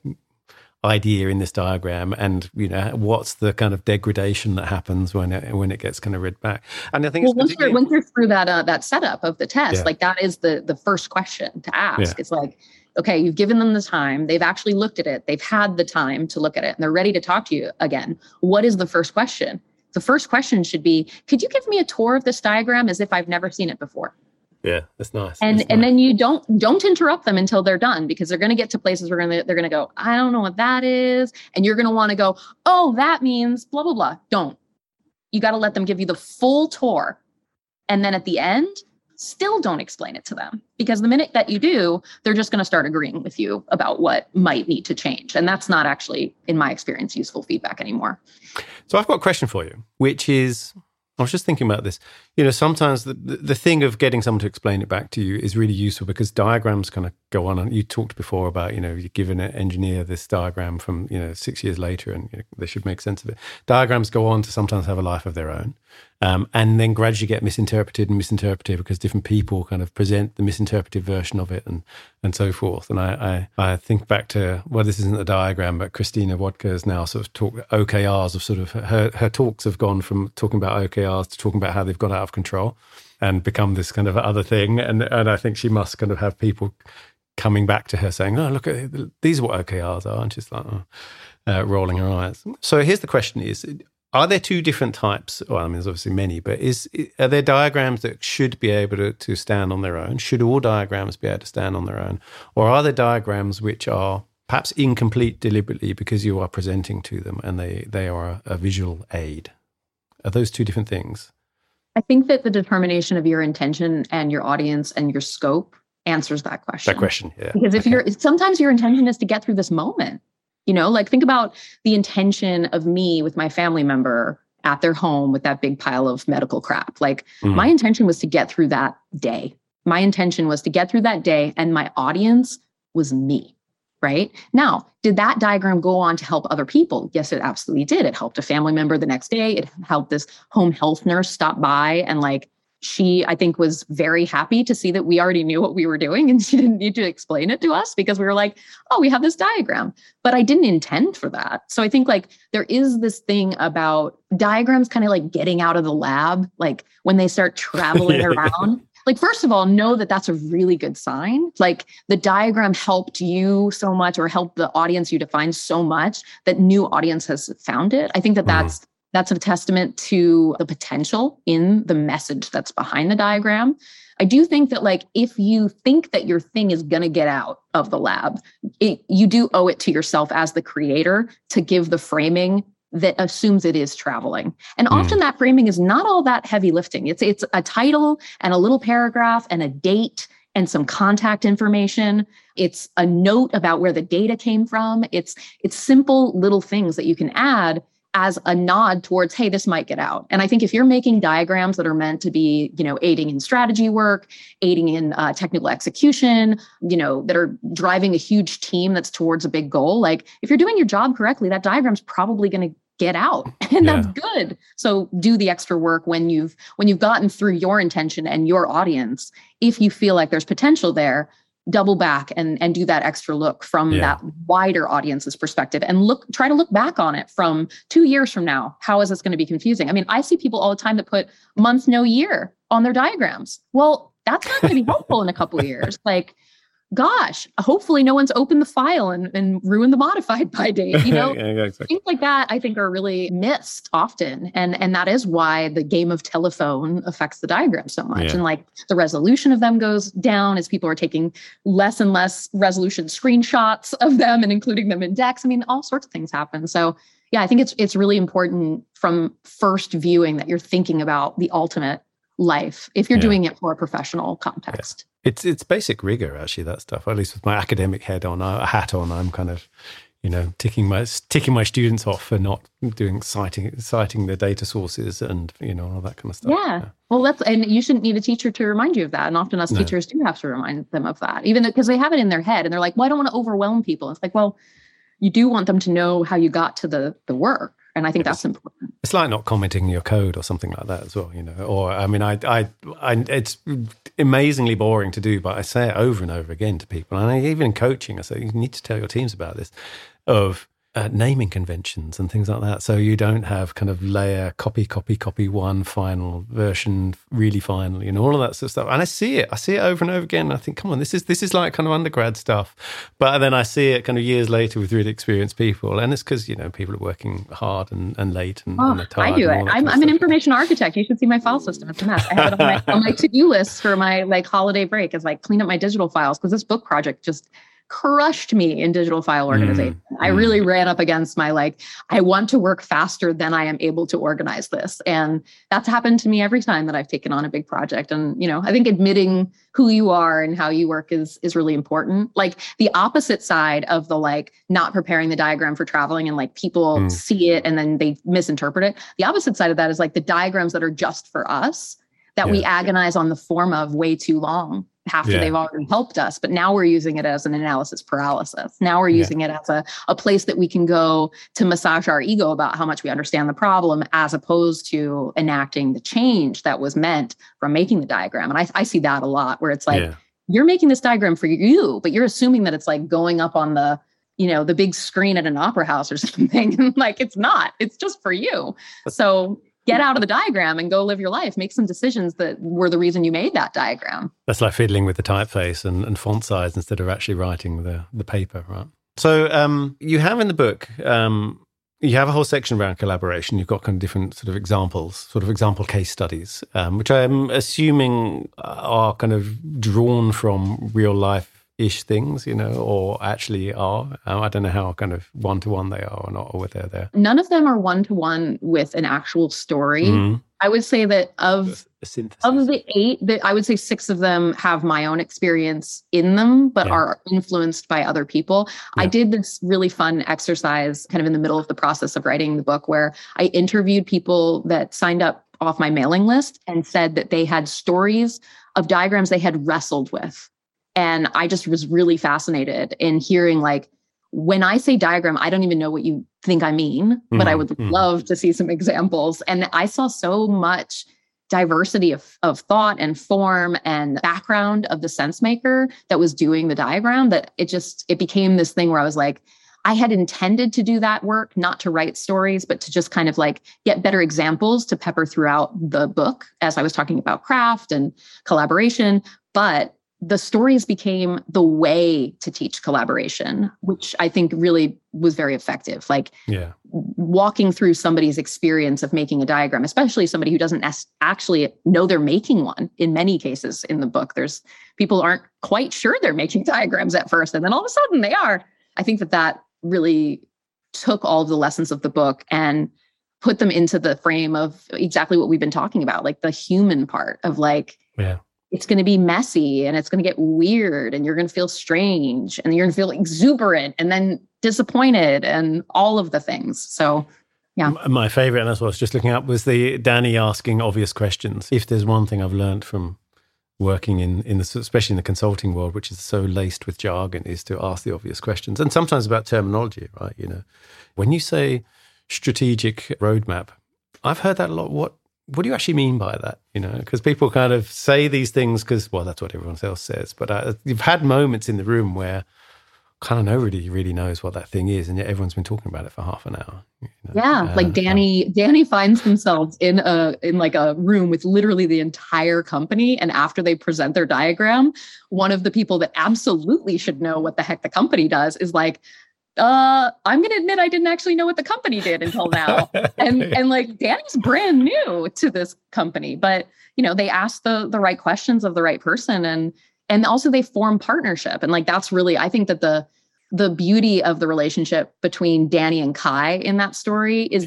Speaker 1: idea in this diagram, and you know what's the kind of degradation that happens when it when it gets kind of read back. And I think
Speaker 2: well,
Speaker 1: it's
Speaker 2: once you're once you're through that uh, that setup of the test,
Speaker 1: yeah.
Speaker 2: like that is the the first question to ask.
Speaker 1: Yeah.
Speaker 2: It's like, okay, you've given them the time, they've actually looked at it, they've had the time to look at it, and they're ready to talk to you again. What is the first question? The first question should be, could you give me a tour of this diagram as if I've never seen it before?
Speaker 1: Yeah, that's nice.
Speaker 2: And
Speaker 1: that's
Speaker 2: and
Speaker 1: nice.
Speaker 2: then you don't don't interrupt them until they're done, because they're going to get to places where gonna, they're going to go, I don't know what that is. And you're going to want to go, oh, that means blah, blah, blah. Don't. You got to let them give you the full tour. And then at the end, still don't explain it to them, because the minute that you do, they're just going to start agreeing with you about what might need to change. And that's not actually, in my experience, useful feedback anymore.
Speaker 1: So I've got a question for you, which is, I was just thinking about this. You know, sometimes the, the the thing of getting someone to explain it back to you is really useful, because diagrams kind of go on. And you talked before about, you know, you give an engineer this diagram from, you know, six years later, and you know, they should make sense of it. Diagrams go on to sometimes have a life of their own, um, and then gradually get misinterpreted and misinterpreted because different people kind of present the misinterpreted version of it, and and so forth. And I I, I think back to, well, this isn't a diagram, but Christina Wodka has now sort of talked O K Rs of sort of her her talks have gone from talking about O K Rs to talking about how they've got out of control and become this kind of other thing. And and I think she must kind of have people coming back to her saying, oh, look, at these are what O K Rs are. And she's like, oh, uh, rolling her eyes. So here's the question is, are there two different types? Well, I mean, there's obviously many, but is are there diagrams that should be able to, to stand on their own? Should all diagrams be able to stand on their own? Or are there diagrams which are perhaps incomplete deliberately because you are presenting to them and they, they are a, a visual aid? Are those two different things?
Speaker 2: I think that the determination of your intention and your audience and your scope answers that question.
Speaker 1: That question, yeah.
Speaker 2: Because if
Speaker 1: okay.
Speaker 2: you're, sometimes your intention is to get through this moment, you know, like think about the intention of me with my family member at their home with that big pile of medical crap. Like mm. my intention was to get through that day. My intention was to get through that day, and my audience was me. Right? Now, did that diagram go on to help other people? Yes, it absolutely did. It helped a family member the next day. It helped this home health nurse stop by, and like she, I think, was very happy to see that we already knew what we were doing and she didn't need to explain it to us, because we were like, oh, we have this diagram. But I didn't intend for that. So I think like there is this thing about diagrams kind of like getting out of the lab, like when they start traveling yeah. around. Like, first of all, know that that's a really good sign. Like the diagram helped you so much, or helped the audience you define so much, that new audience has found it. I think that that's, mm. that's a testament to the potential in the message that's behind the diagram. I do think that like, if you think that your thing is going to get out of the lab, it, you do owe it to yourself as the creator to give the framing that assumes it is traveling. And often mm. that framing is not all that heavy lifting. It's it's a title and a little paragraph and a date and some contact information. It's a note about where the data came from. It's it's simple little things that you can add as a nod towards, hey, this might get out. And I think if you're making diagrams that are meant to be, you know, aiding in strategy work, aiding in uh, technical execution, you know, that are driving a huge team that's towards a big goal, like if you're doing your job correctly, that diagram's probably going to get out, and yeah. that's good. So do the extra work when you've when you've gotten through your intention and your audience. If you feel like there's potential there, double back and, and do that extra look from yeah. that wider audience's perspective, and look, try to look back on it from two years from now. How is this going to be confusing? I mean, I see people all the time that put month, no year on their diagrams. Well, that's not going to be helpful in a couple of years. Like, gosh, hopefully no one's opened the file and, and ruined the modified by date. You know,
Speaker 1: yeah, exactly.
Speaker 2: Things like that I think are really missed often. And, and that is why the game of telephone affects the diagram so much. Yeah. And like the resolution of them goes down as people are taking less and less resolution screenshots of them and including them in decks. I mean, all sorts of things happen. So yeah, I think it's it's really important from first viewing that you're thinking about the ultimate life if you're yeah. doing it for a professional context.
Speaker 1: Yeah. It's it's basic rigor, actually, that stuff. At least with my academic head on, a hat on, I'm kind of, you know, ticking my ticking my students off for not doing citing citing the data sources and, you know, all that kind of stuff.
Speaker 2: Yeah. yeah. Well, that's, and you shouldn't need a teacher to remind you of that. And often us no. teachers do have to remind them of that, even because they have it in their head and they're like, well, I don't want to overwhelm people. It's like, well, you do want them to know how you got to the the work. And I think it's, that's important. It's
Speaker 1: like not commenting your code or something like that as well, you know. Or, I mean, I, I, I, it's amazingly boring to do, but I say it over and over again to people. And I, even in coaching, I say, you need to tell your teams about this, of uh, naming conventions and things like that. So you don't have kind of layer, copy, copy, copy, one, final version, really final, you know, all of that sort of stuff. And I see it. I see it over and over again. I think, come on, this is this is like kind of undergrad stuff. But then I see it kind of years later with really experienced people. And it's because, you know, people are working hard and, and late and,
Speaker 2: oh,
Speaker 1: and they're tired.
Speaker 2: I do it. I'm, I'm an information architect. You should see my file system. It's a mess. I have it on my, on my to-do list for my like holiday break is like clean up my digital files because this book project just crushed me in digital file organization. Mm, I really mm. ran up against my, like, I want to work faster than I am able to organize this. And that's happened to me every time that I've taken on a big project. And, you know, I think admitting who you are and how you work is, is really important. Like the opposite side of the, like, not preparing the diagram for traveling and like people mm. see it and then they misinterpret it. The opposite side of that is like the diagrams that are just for us that yeah. we agonize on the form of way too long. After yeah. they've already helped us, but now we're using it as an analysis paralysis. Now we're using yeah. it as a, a place that we can go to massage our ego about how much we understand the problem, as opposed to enacting the change that was meant from making the diagram. And I, I see that a lot where it's like, yeah. you're making this diagram for you, but you're assuming that it's like going up on the, you know, the big screen at an opera house or something. Like it's not, it's just for you. So get out of the diagram and go live your life. Make some decisions that were the reason you made that diagram. That's
Speaker 1: like fiddling with the typeface and, and font size instead of actually writing the, the paper, right? So um, you have in the book, um, you have a whole section around collaboration. You've got kind of different sort of examples, sort of example case studies, um, which I'm assuming are kind of drawn from real life ish things, you know, or actually are. Um, I don't know how kind of one-to-one they are or not, or whether they're...
Speaker 2: None of them are one-to-one with an actual story. Mm-hmm. I would say that of, of the eight, that I would say six of them have my own experience in them, but yeah. are influenced by other people. Yeah. I did this really fun exercise kind of in the middle of the process of writing the book where I interviewed people that signed up off my mailing list and said that they had stories of diagrams they had wrestled with. And I just was really fascinated in hearing, like, when I say diagram, I don't even know what you think I mean, mm-hmm. but I would mm-hmm. love to see some examples. And I saw so much diversity of, of thought and form and background of the sense maker that was doing the diagram that it just, it became this thing where I was like, I had intended to do that work, not to write stories, but to just kind of like get better examples to pepper throughout the book as I was talking about craft and collaboration. But the stories became the way to teach collaboration, which I think really was very effective. Like yeah. walking through somebody's experience of making a diagram, especially somebody who doesn't actually know they're making one. In many cases in the book, there's people aren't quite sure they're making diagrams at first, and then all of a sudden they are. I think that that really took all of the lessons of the book and put them into the frame of exactly what we've been talking about, like the human part of like, yeah. it's going to be messy and it's going to get weird and you're going to feel strange and you're going to feel exuberant and then disappointed and all of the things. So, yeah.
Speaker 1: My favorite, and that's what I was just looking up, was the Danny asking obvious questions. If there's one thing I've learned from working in, in the, especially in the consulting world, which is so laced with jargon, is to ask the obvious questions. And sometimes about terminology, right? You know, when you say strategic roadmap, I've heard that a lot. What, What do you actually mean by that? You know, because people kind of say these things because, well, that's what everyone else says. But uh, you've had moments in the room where kind of nobody really knows what that thing is, and yet everyone's been talking about it for half an hour. You know?
Speaker 2: Yeah, uh, like Danny. Uh, Danny finds themselves in a in like a room with literally the entire company, and after they present their diagram, one of the people that absolutely should know what the heck the company does is like, Uh, I'm going to admit I didn't actually know what the company did until now. And and like Danny's brand new to this company, but you know, they ask the the right questions of the right person, and and also they form partnership. And like that's really, I think that the the beauty of the relationship between Danny and Kai in that story is that yeah.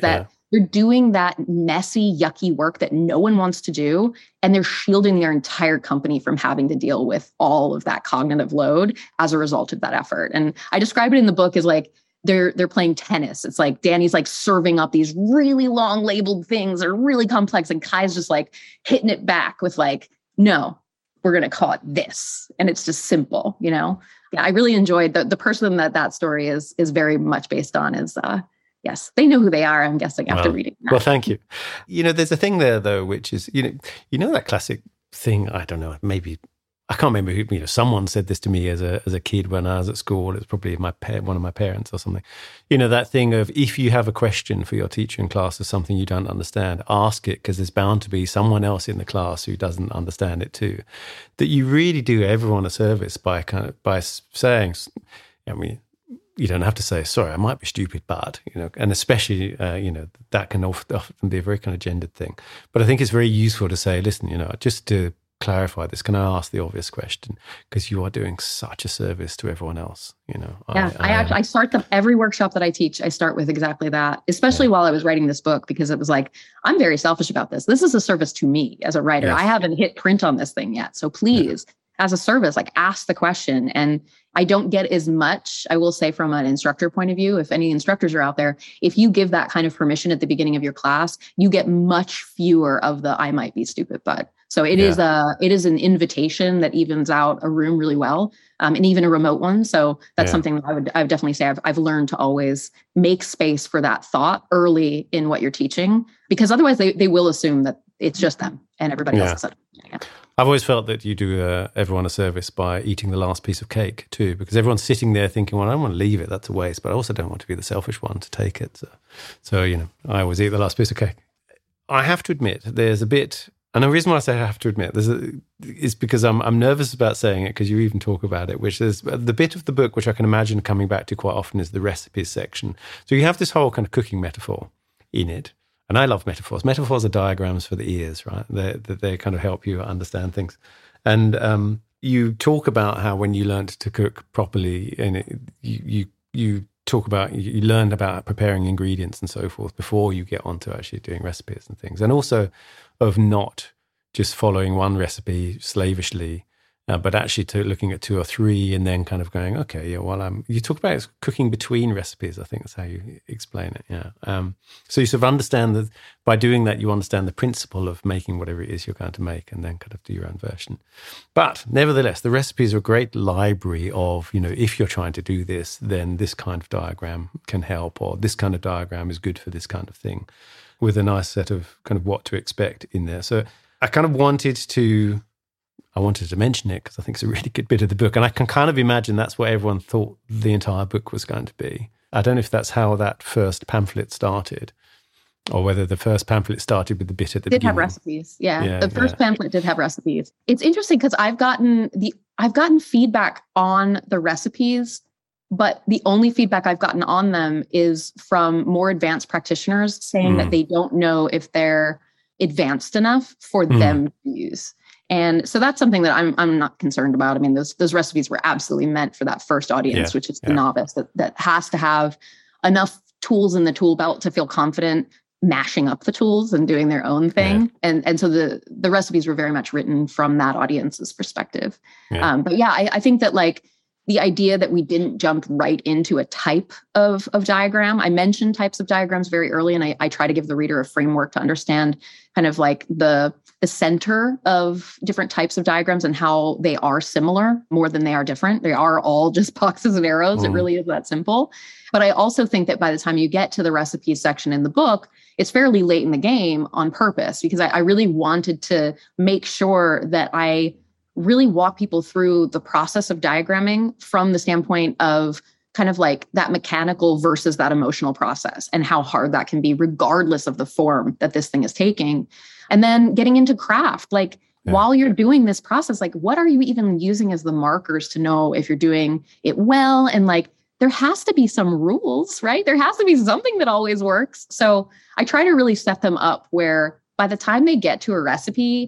Speaker 2: They're doing that messy, yucky work that no one wants to do. And they're shielding their entire company from having to deal with all of that cognitive load as a result of that effort. And I describe it in the book as like, they're they're playing tennis. It's like Danny's like serving up these really long labeled things that are really complex. And Kai's just like hitting it back with like, no, we're going to call it this. And it's just simple, you know? Yeah, I really enjoyed the the person that that story is is very much based on is, uh, yes, they know who they are, I'm guessing, after
Speaker 1: well,
Speaker 2: reading that.
Speaker 1: Well, thank you. You know, there's a thing there, though, which is, you know, you know that classic thing, I don't know, maybe, I can't remember who, you know, someone said this to me as a as a kid when I was at school. It was probably my pa- one of my parents or something. You know, that thing of if you have a question for your teacher in class or something you don't understand, ask it, because there's bound to be someone else in the class who doesn't understand it too. That you really do everyone a service by kind of by saying, I mean, you don't have to say, sorry, I might be stupid, but, you know, and especially, uh, you know, that can often, often be a very kind of gendered thing. But I think it's very useful to say, listen, you know, just to clarify this, can I ask the obvious question? Because you are doing such a service to everyone else, you know.
Speaker 2: Yeah, I, I, I actually, I start them, every workshop that I teach, I start with exactly that, especially yeah. while I was writing this book, because it was like, I'm very selfish about this. This is a service to me as a writer. Yes. I haven't hit print on this thing yet. So please, yeah. as a service, like ask the question. And I don't get as much, I will say, from an instructor point of view. If any instructors are out there, if you give that kind of permission at the beginning of your class, you get much fewer of the I might be stupid, but. So it yeah. is a it is an invitation that evens out a room really well, um, and even a remote one. So that's yeah. something that I would I would definitely say I've I've learned to always make space for that thought early in what you're teaching, because otherwise they they will assume that it's just them and everybody
Speaker 1: yeah.
Speaker 2: else is yeah.
Speaker 1: I've always felt that you do uh, everyone a service by eating the last piece of cake too, because everyone's sitting there thinking, well, I don't want to leave it, that's a waste, but I also don't want to be the selfish one to take it. So, so you know, I always eat the last piece of cake. I have to admit, there's a bit. And the reason why I say I have to admit there's a, is because I'm I'm nervous about saying it, because you even talk about it, which is the bit of the book which I can imagine coming back to quite often is the recipes section. So you have this whole kind of cooking metaphor in it. And I love metaphors. Metaphors are diagrams for the ears, right? They they kind of help you understand things. And um, you talk about how when you learned to cook properly, and it, you, you you talk about, you learned about preparing ingredients and so forth before you get onto actually doing recipes and things. And also of not just following one recipe slavishly, uh, but actually to looking at two or three and then kind of going, okay, yeah, well, um, you talk about cooking between recipes. I think that's how you explain it. Yeah. Um, so you sort of understand that by doing that, you understand the principle of making whatever it is you're going to make and then kind of do your own version. But nevertheless, the recipes are a great library of, you know, if you're trying to do this, then this kind of diagram can help, or this kind of diagram is good for this kind of thing, with a nice set of kind of what to expect in there. So I kind of wanted to, I wanted to mention it because I think it's a really good bit of the book. And I can kind of imagine that's what everyone thought the entire book was going to be. I don't know if that's how that first pamphlet started, or whether the first pamphlet started with the bit at the
Speaker 2: did
Speaker 1: beginning.
Speaker 2: Have recipes. Yeah.
Speaker 1: yeah
Speaker 2: the first
Speaker 1: yeah.
Speaker 2: pamphlet did have recipes. It's interesting because I've gotten the, I've gotten feedback on the recipes, but the only feedback I've gotten on them is from more advanced practitioners saying mm. that they don't know if they're advanced enough for mm. them to use. And so that's something that I'm I'm not concerned about. I mean, those those recipes were absolutely meant for that first audience, yeah. which is the yeah. novice that that has to have enough tools in the tool belt to feel confident mashing up the tools and doing their own thing. Yeah. And and so the the recipes were very much written from that audience's perspective. Yeah. Um, but yeah, I, I think that like the idea that we didn't jump right into a type of, of diagram. I mentioned types of diagrams very early, and I, I try to give the reader a framework to understand kind of like the, the center of different types of diagrams and how they are similar more than they are different. They are all just boxes of arrows. Mm. It really is that simple. But I also think that by the time you get to the recipes section in the book, it's fairly late in the game on purpose, because I, I really wanted to make sure that I really walk people through the process of diagramming from the standpoint of kind of like that mechanical versus that emotional process, and how hard that can be regardless of the form that this thing is taking. And then getting into craft, like yeah. while you're doing this process, like what are you even using as the markers to know if you're doing it well? And like, there has to be some rules, right? There has to be something that always works. So I try to really set them up where by the time they get to a recipe,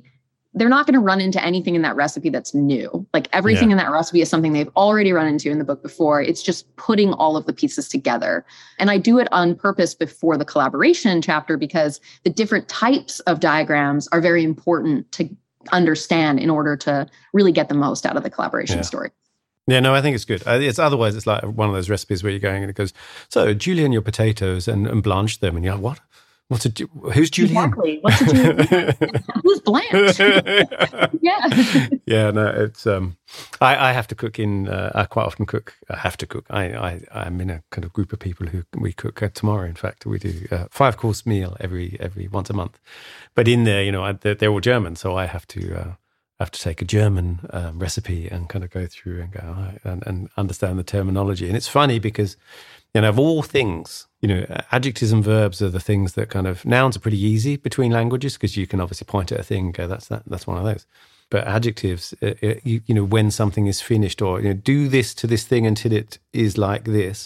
Speaker 2: they're not going to run into anything in that recipe that's new. Like everything yeah. in that recipe is something they've already run into in the book before. It's just putting all of the pieces together. And I do it on purpose before the collaboration chapter because the different types of diagrams are very important to understand in order to really get the most out of the collaboration
Speaker 1: yeah.
Speaker 2: story.
Speaker 1: Yeah, no, I think it's good. It's otherwise it's like one of those recipes where you're going and it goes, so julienne your potatoes and, and blanch them, and you're like, what? What's a who's julienne?
Speaker 2: Exactly. What's a julienne? Who's Blanche? yeah.
Speaker 1: Yeah, no, it's um, I, I have to cook in. Uh, I quite often cook. I have to cook. I I I'm in a kind of group of people who we cook uh, tomorrow. In fact, we do a five course meal every every once a month. But in there, you know, I, they're, they're all German, so I have to. Uh, I have to take a German um, recipe and kind of go through and go oh, and, and understand the terminology. And it's funny because, you know, of all things, you know, adjectives and verbs are the things that kind of, nouns are pretty easy between languages because you can obviously point at a thing and go, that's that, that's one of those. But adjectives, uh, you, you know, when something is finished or, you know, do this to this thing until it is like this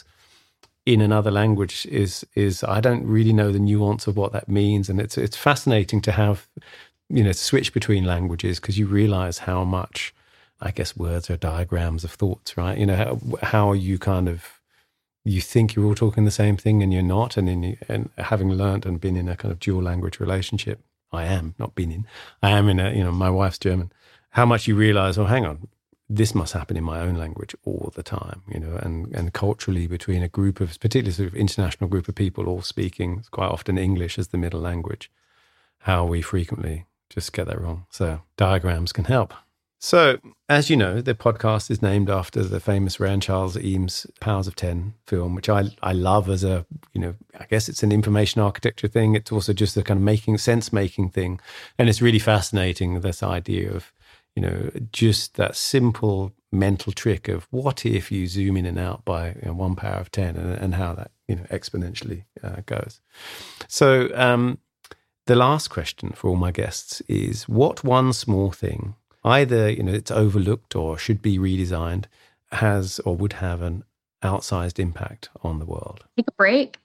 Speaker 1: in another language is, is I don't really know the nuance of what that means. And it's, it's fascinating to have, you know, switch between languages because you realize how much, I guess, words are diagrams of thoughts, right? You know, how, how you kind of, you think you're all talking the same thing and you're not. And in, and having learned and been in a kind of dual language relationship, I am, not been in, I am in a, you know, my wife's German, how much you realize, oh, hang on, this must happen in my own language all the time, you know, and, and culturally between a group of, particularly sort of international group of people all speaking quite often English as the middle language, how we frequently just get that wrong. So diagrams can help. So, as you know, the podcast is named after the famous Ray and Charles Eames Powers of Ten film, which I I love as a, you know, I guess it's an information architecture thing. It's also just a kind of making sense making thing. And it's really fascinating, this idea of, you know, just that simple mental trick of what if you zoom in and out by, you know, one power of ten and, and how that, you know, exponentially uh, goes. So, um, the last question for all my guests is, what one small thing, either, you know, it's overlooked or should be redesigned, has or would have an outsized impact on the world?
Speaker 2: Take a break.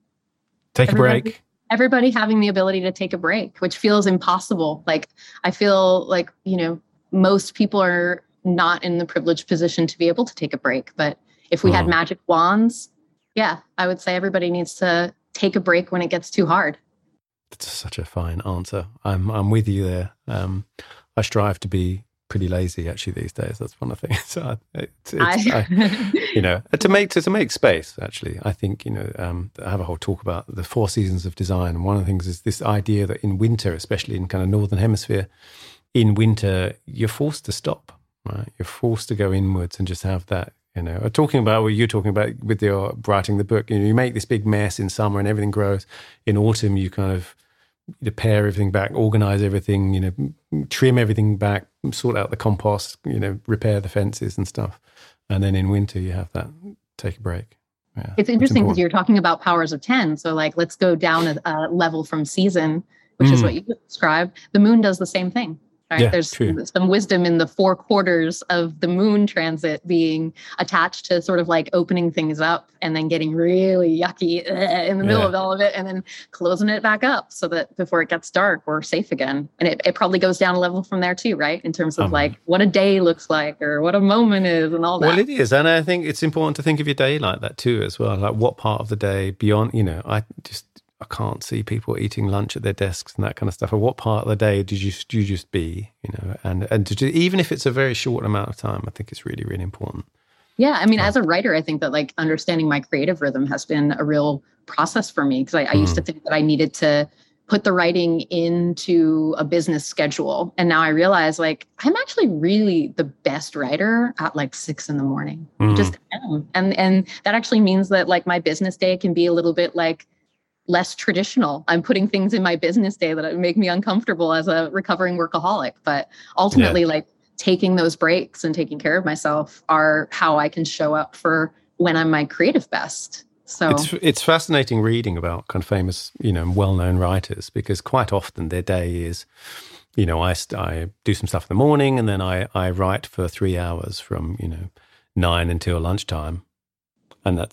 Speaker 1: Take
Speaker 2: everybody,
Speaker 1: a break.
Speaker 2: Everybody having the ability to take a break, which feels impossible. Like, I feel like, you know, most people are not in the privileged position to be able to take a break. But if we mm. had magic wands, yeah, I would say everybody needs to take a break when it gets too hard.
Speaker 1: That's such a fine answer. I'm I'm with you there. Um, I strive to be pretty lazy actually these days. That's one of the things. So it's, it's, I, I, you know, to make to, to make space. Actually, I think, you know, um, I have a whole talk about the four seasons of design, and one of the things is this idea that in winter, especially in kind of northern hemisphere, in winter you're forced to stop. Right, you're forced to go inwards and just have that. You know, talking about what you're talking about with your writing the book, you know, you make this big mess in summer and everything grows. In autumn, you kind of you pare everything back, organize everything, you know, trim everything back, sort out the compost, you know, repair the fences and stuff. And then in winter, you have that take a break. Yeah,
Speaker 2: it's interesting because you're talking about powers of ten. So like, let's go down a, a level from season, which mm. is what you described. The moon does the same thing. Right?
Speaker 1: Yeah,
Speaker 2: There's
Speaker 1: true.
Speaker 2: some wisdom in the four quarters of the moon transit being attached to sort of like opening things up and then getting really yucky in the middle yeah. of all of it and then closing it back up so that before it gets dark, we're safe again. And it, it probably goes down a level from there too, right? In terms of um, like what a day looks like or what a moment is and all that.
Speaker 1: Well, it is. And I think it's important to think of your day like that too as well. Like what part of the day beyond, you know, I just... I can't see people eating lunch at their desks and that kind of stuff. Or what part of the day did you, do you just be, you know, and, and to do, even if it's a very short amount of time, I think it's really, really important.
Speaker 2: Yeah. I mean, as a writer, I think that like understanding my creative rhythm has been a real process for me because I, I mm. used to think that I needed to put the writing into a business schedule. And now I realize like, I'm actually really the best writer at like six in the morning. Mm. Just am. And, and that actually means that like my business day can be a little bit like, less traditional. I'm putting things in my business day that make me uncomfortable as a recovering workaholic. But ultimately, yeah. like taking those breaks and taking care of myself are how I can show up for when I'm my creative best. So
Speaker 1: it's it's fascinating reading about kind of famous, you know, well-known writers because quite often their day is, you know, I, I do some stuff in the morning and then I, I write for three hours from, you know, nine until lunchtime and that's it.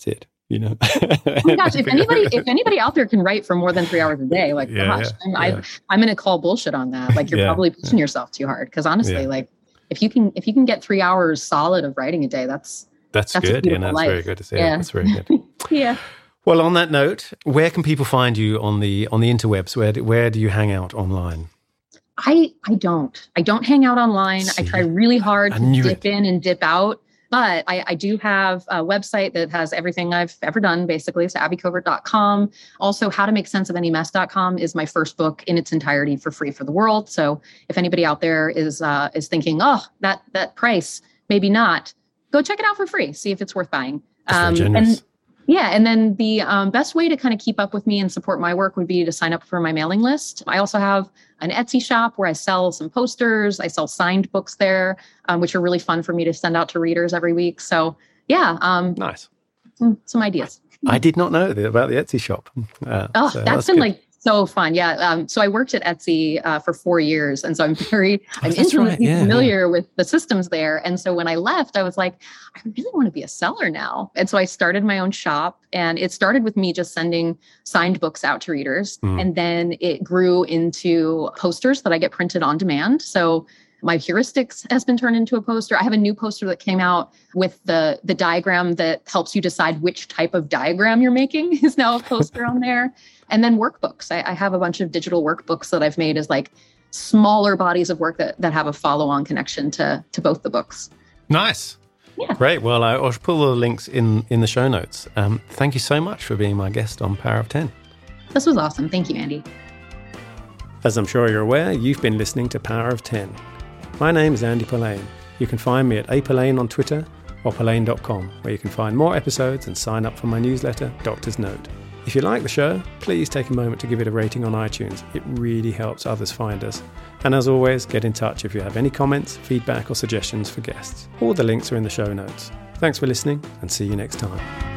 Speaker 1: you know.
Speaker 2: Oh my gosh, if anybody if anybody out there can write for more than three hours a day, like
Speaker 1: yeah,
Speaker 2: gosh,
Speaker 1: yeah,
Speaker 2: I'm,
Speaker 1: yeah.
Speaker 2: I'm going to call bullshit on that. Like you're
Speaker 1: yeah,
Speaker 2: probably pushing
Speaker 1: yeah.
Speaker 2: yourself too hard. Because honestly,
Speaker 1: Yeah.
Speaker 2: like if you can if you can get three hours solid of writing a day, that's
Speaker 1: That's,
Speaker 2: that's a
Speaker 1: good. Yeah,
Speaker 2: beautiful
Speaker 1: that's
Speaker 2: life.
Speaker 1: very good to see.
Speaker 2: Yeah.
Speaker 1: That's very good.
Speaker 2: yeah.
Speaker 1: Well, on that note, where can people find you on the on the interwebs? Where do, where do you hang out online?
Speaker 2: I I don't. I don't hang out online.
Speaker 1: See?
Speaker 2: I try really hard
Speaker 1: I
Speaker 2: to
Speaker 1: knew
Speaker 2: dip
Speaker 1: it.
Speaker 2: in and dip out. But I, I do have a website that has everything I've ever done, basically. It's abby covert dot com. Also, how to make sense of any mess dot com is my first book in its entirety for free for the world. So if anybody out there is uh, is thinking, oh, that that price, maybe not, go check it out for free. See if it's worth buying.
Speaker 1: That's very
Speaker 2: Um,
Speaker 1: generous.
Speaker 2: and yeah, and then the um, best way to kind of keep up with me and support my work would be to sign up for my mailing list. I also have an Etsy shop where I sell some posters. I sell signed books there, um, which are really fun for me to send out to readers every week. So yeah, um,
Speaker 1: Nice.
Speaker 2: some, some ideas.
Speaker 1: I did not know that about the Etsy shop. Uh,
Speaker 2: Oh,
Speaker 1: so
Speaker 2: that's been
Speaker 1: good.
Speaker 2: like so fun. Yeah. Um, so I worked at Etsy uh, for four years. And so I'm very, I'm
Speaker 1: that's right.
Speaker 2: intimately
Speaker 1: Yeah,
Speaker 2: familiar with the systems there. And so when I left, I was like, I really want to be a seller now. And so I started my own shop, and it started with me just sending signed books out to readers.
Speaker 1: Mm.
Speaker 2: And then it grew into posters that I get printed on demand. So my heuristics has been turned into a poster. I have a new poster that came out with the, the diagram that helps you decide which type of diagram you're making is now a poster on there. And then workbooks. I, I have a bunch of digital workbooks that I've made as like smaller bodies of work that, that have a follow-on connection to, to both the books.
Speaker 1: Nice.
Speaker 2: Yeah.
Speaker 1: Great. Well, I, I'll put all the links in, in the show notes. Um, thank you so much for being my guest on Power of ten.
Speaker 2: This was awesome. Thank you, Andy.
Speaker 1: As I'm sure you're aware, you've been listening to Power of ten. My name is Andy Polaine. You can find me at a polaine on Twitter or polaine dot com, where you can find more episodes and sign up for my newsletter, Doctor's Note. If you like the show, please take a moment to give it a rating on iTunes. It really helps others find us. And as always, get in touch if you have any comments, feedback or suggestions for guests. All the links are in the show notes. Thanks for listening, and see you next time.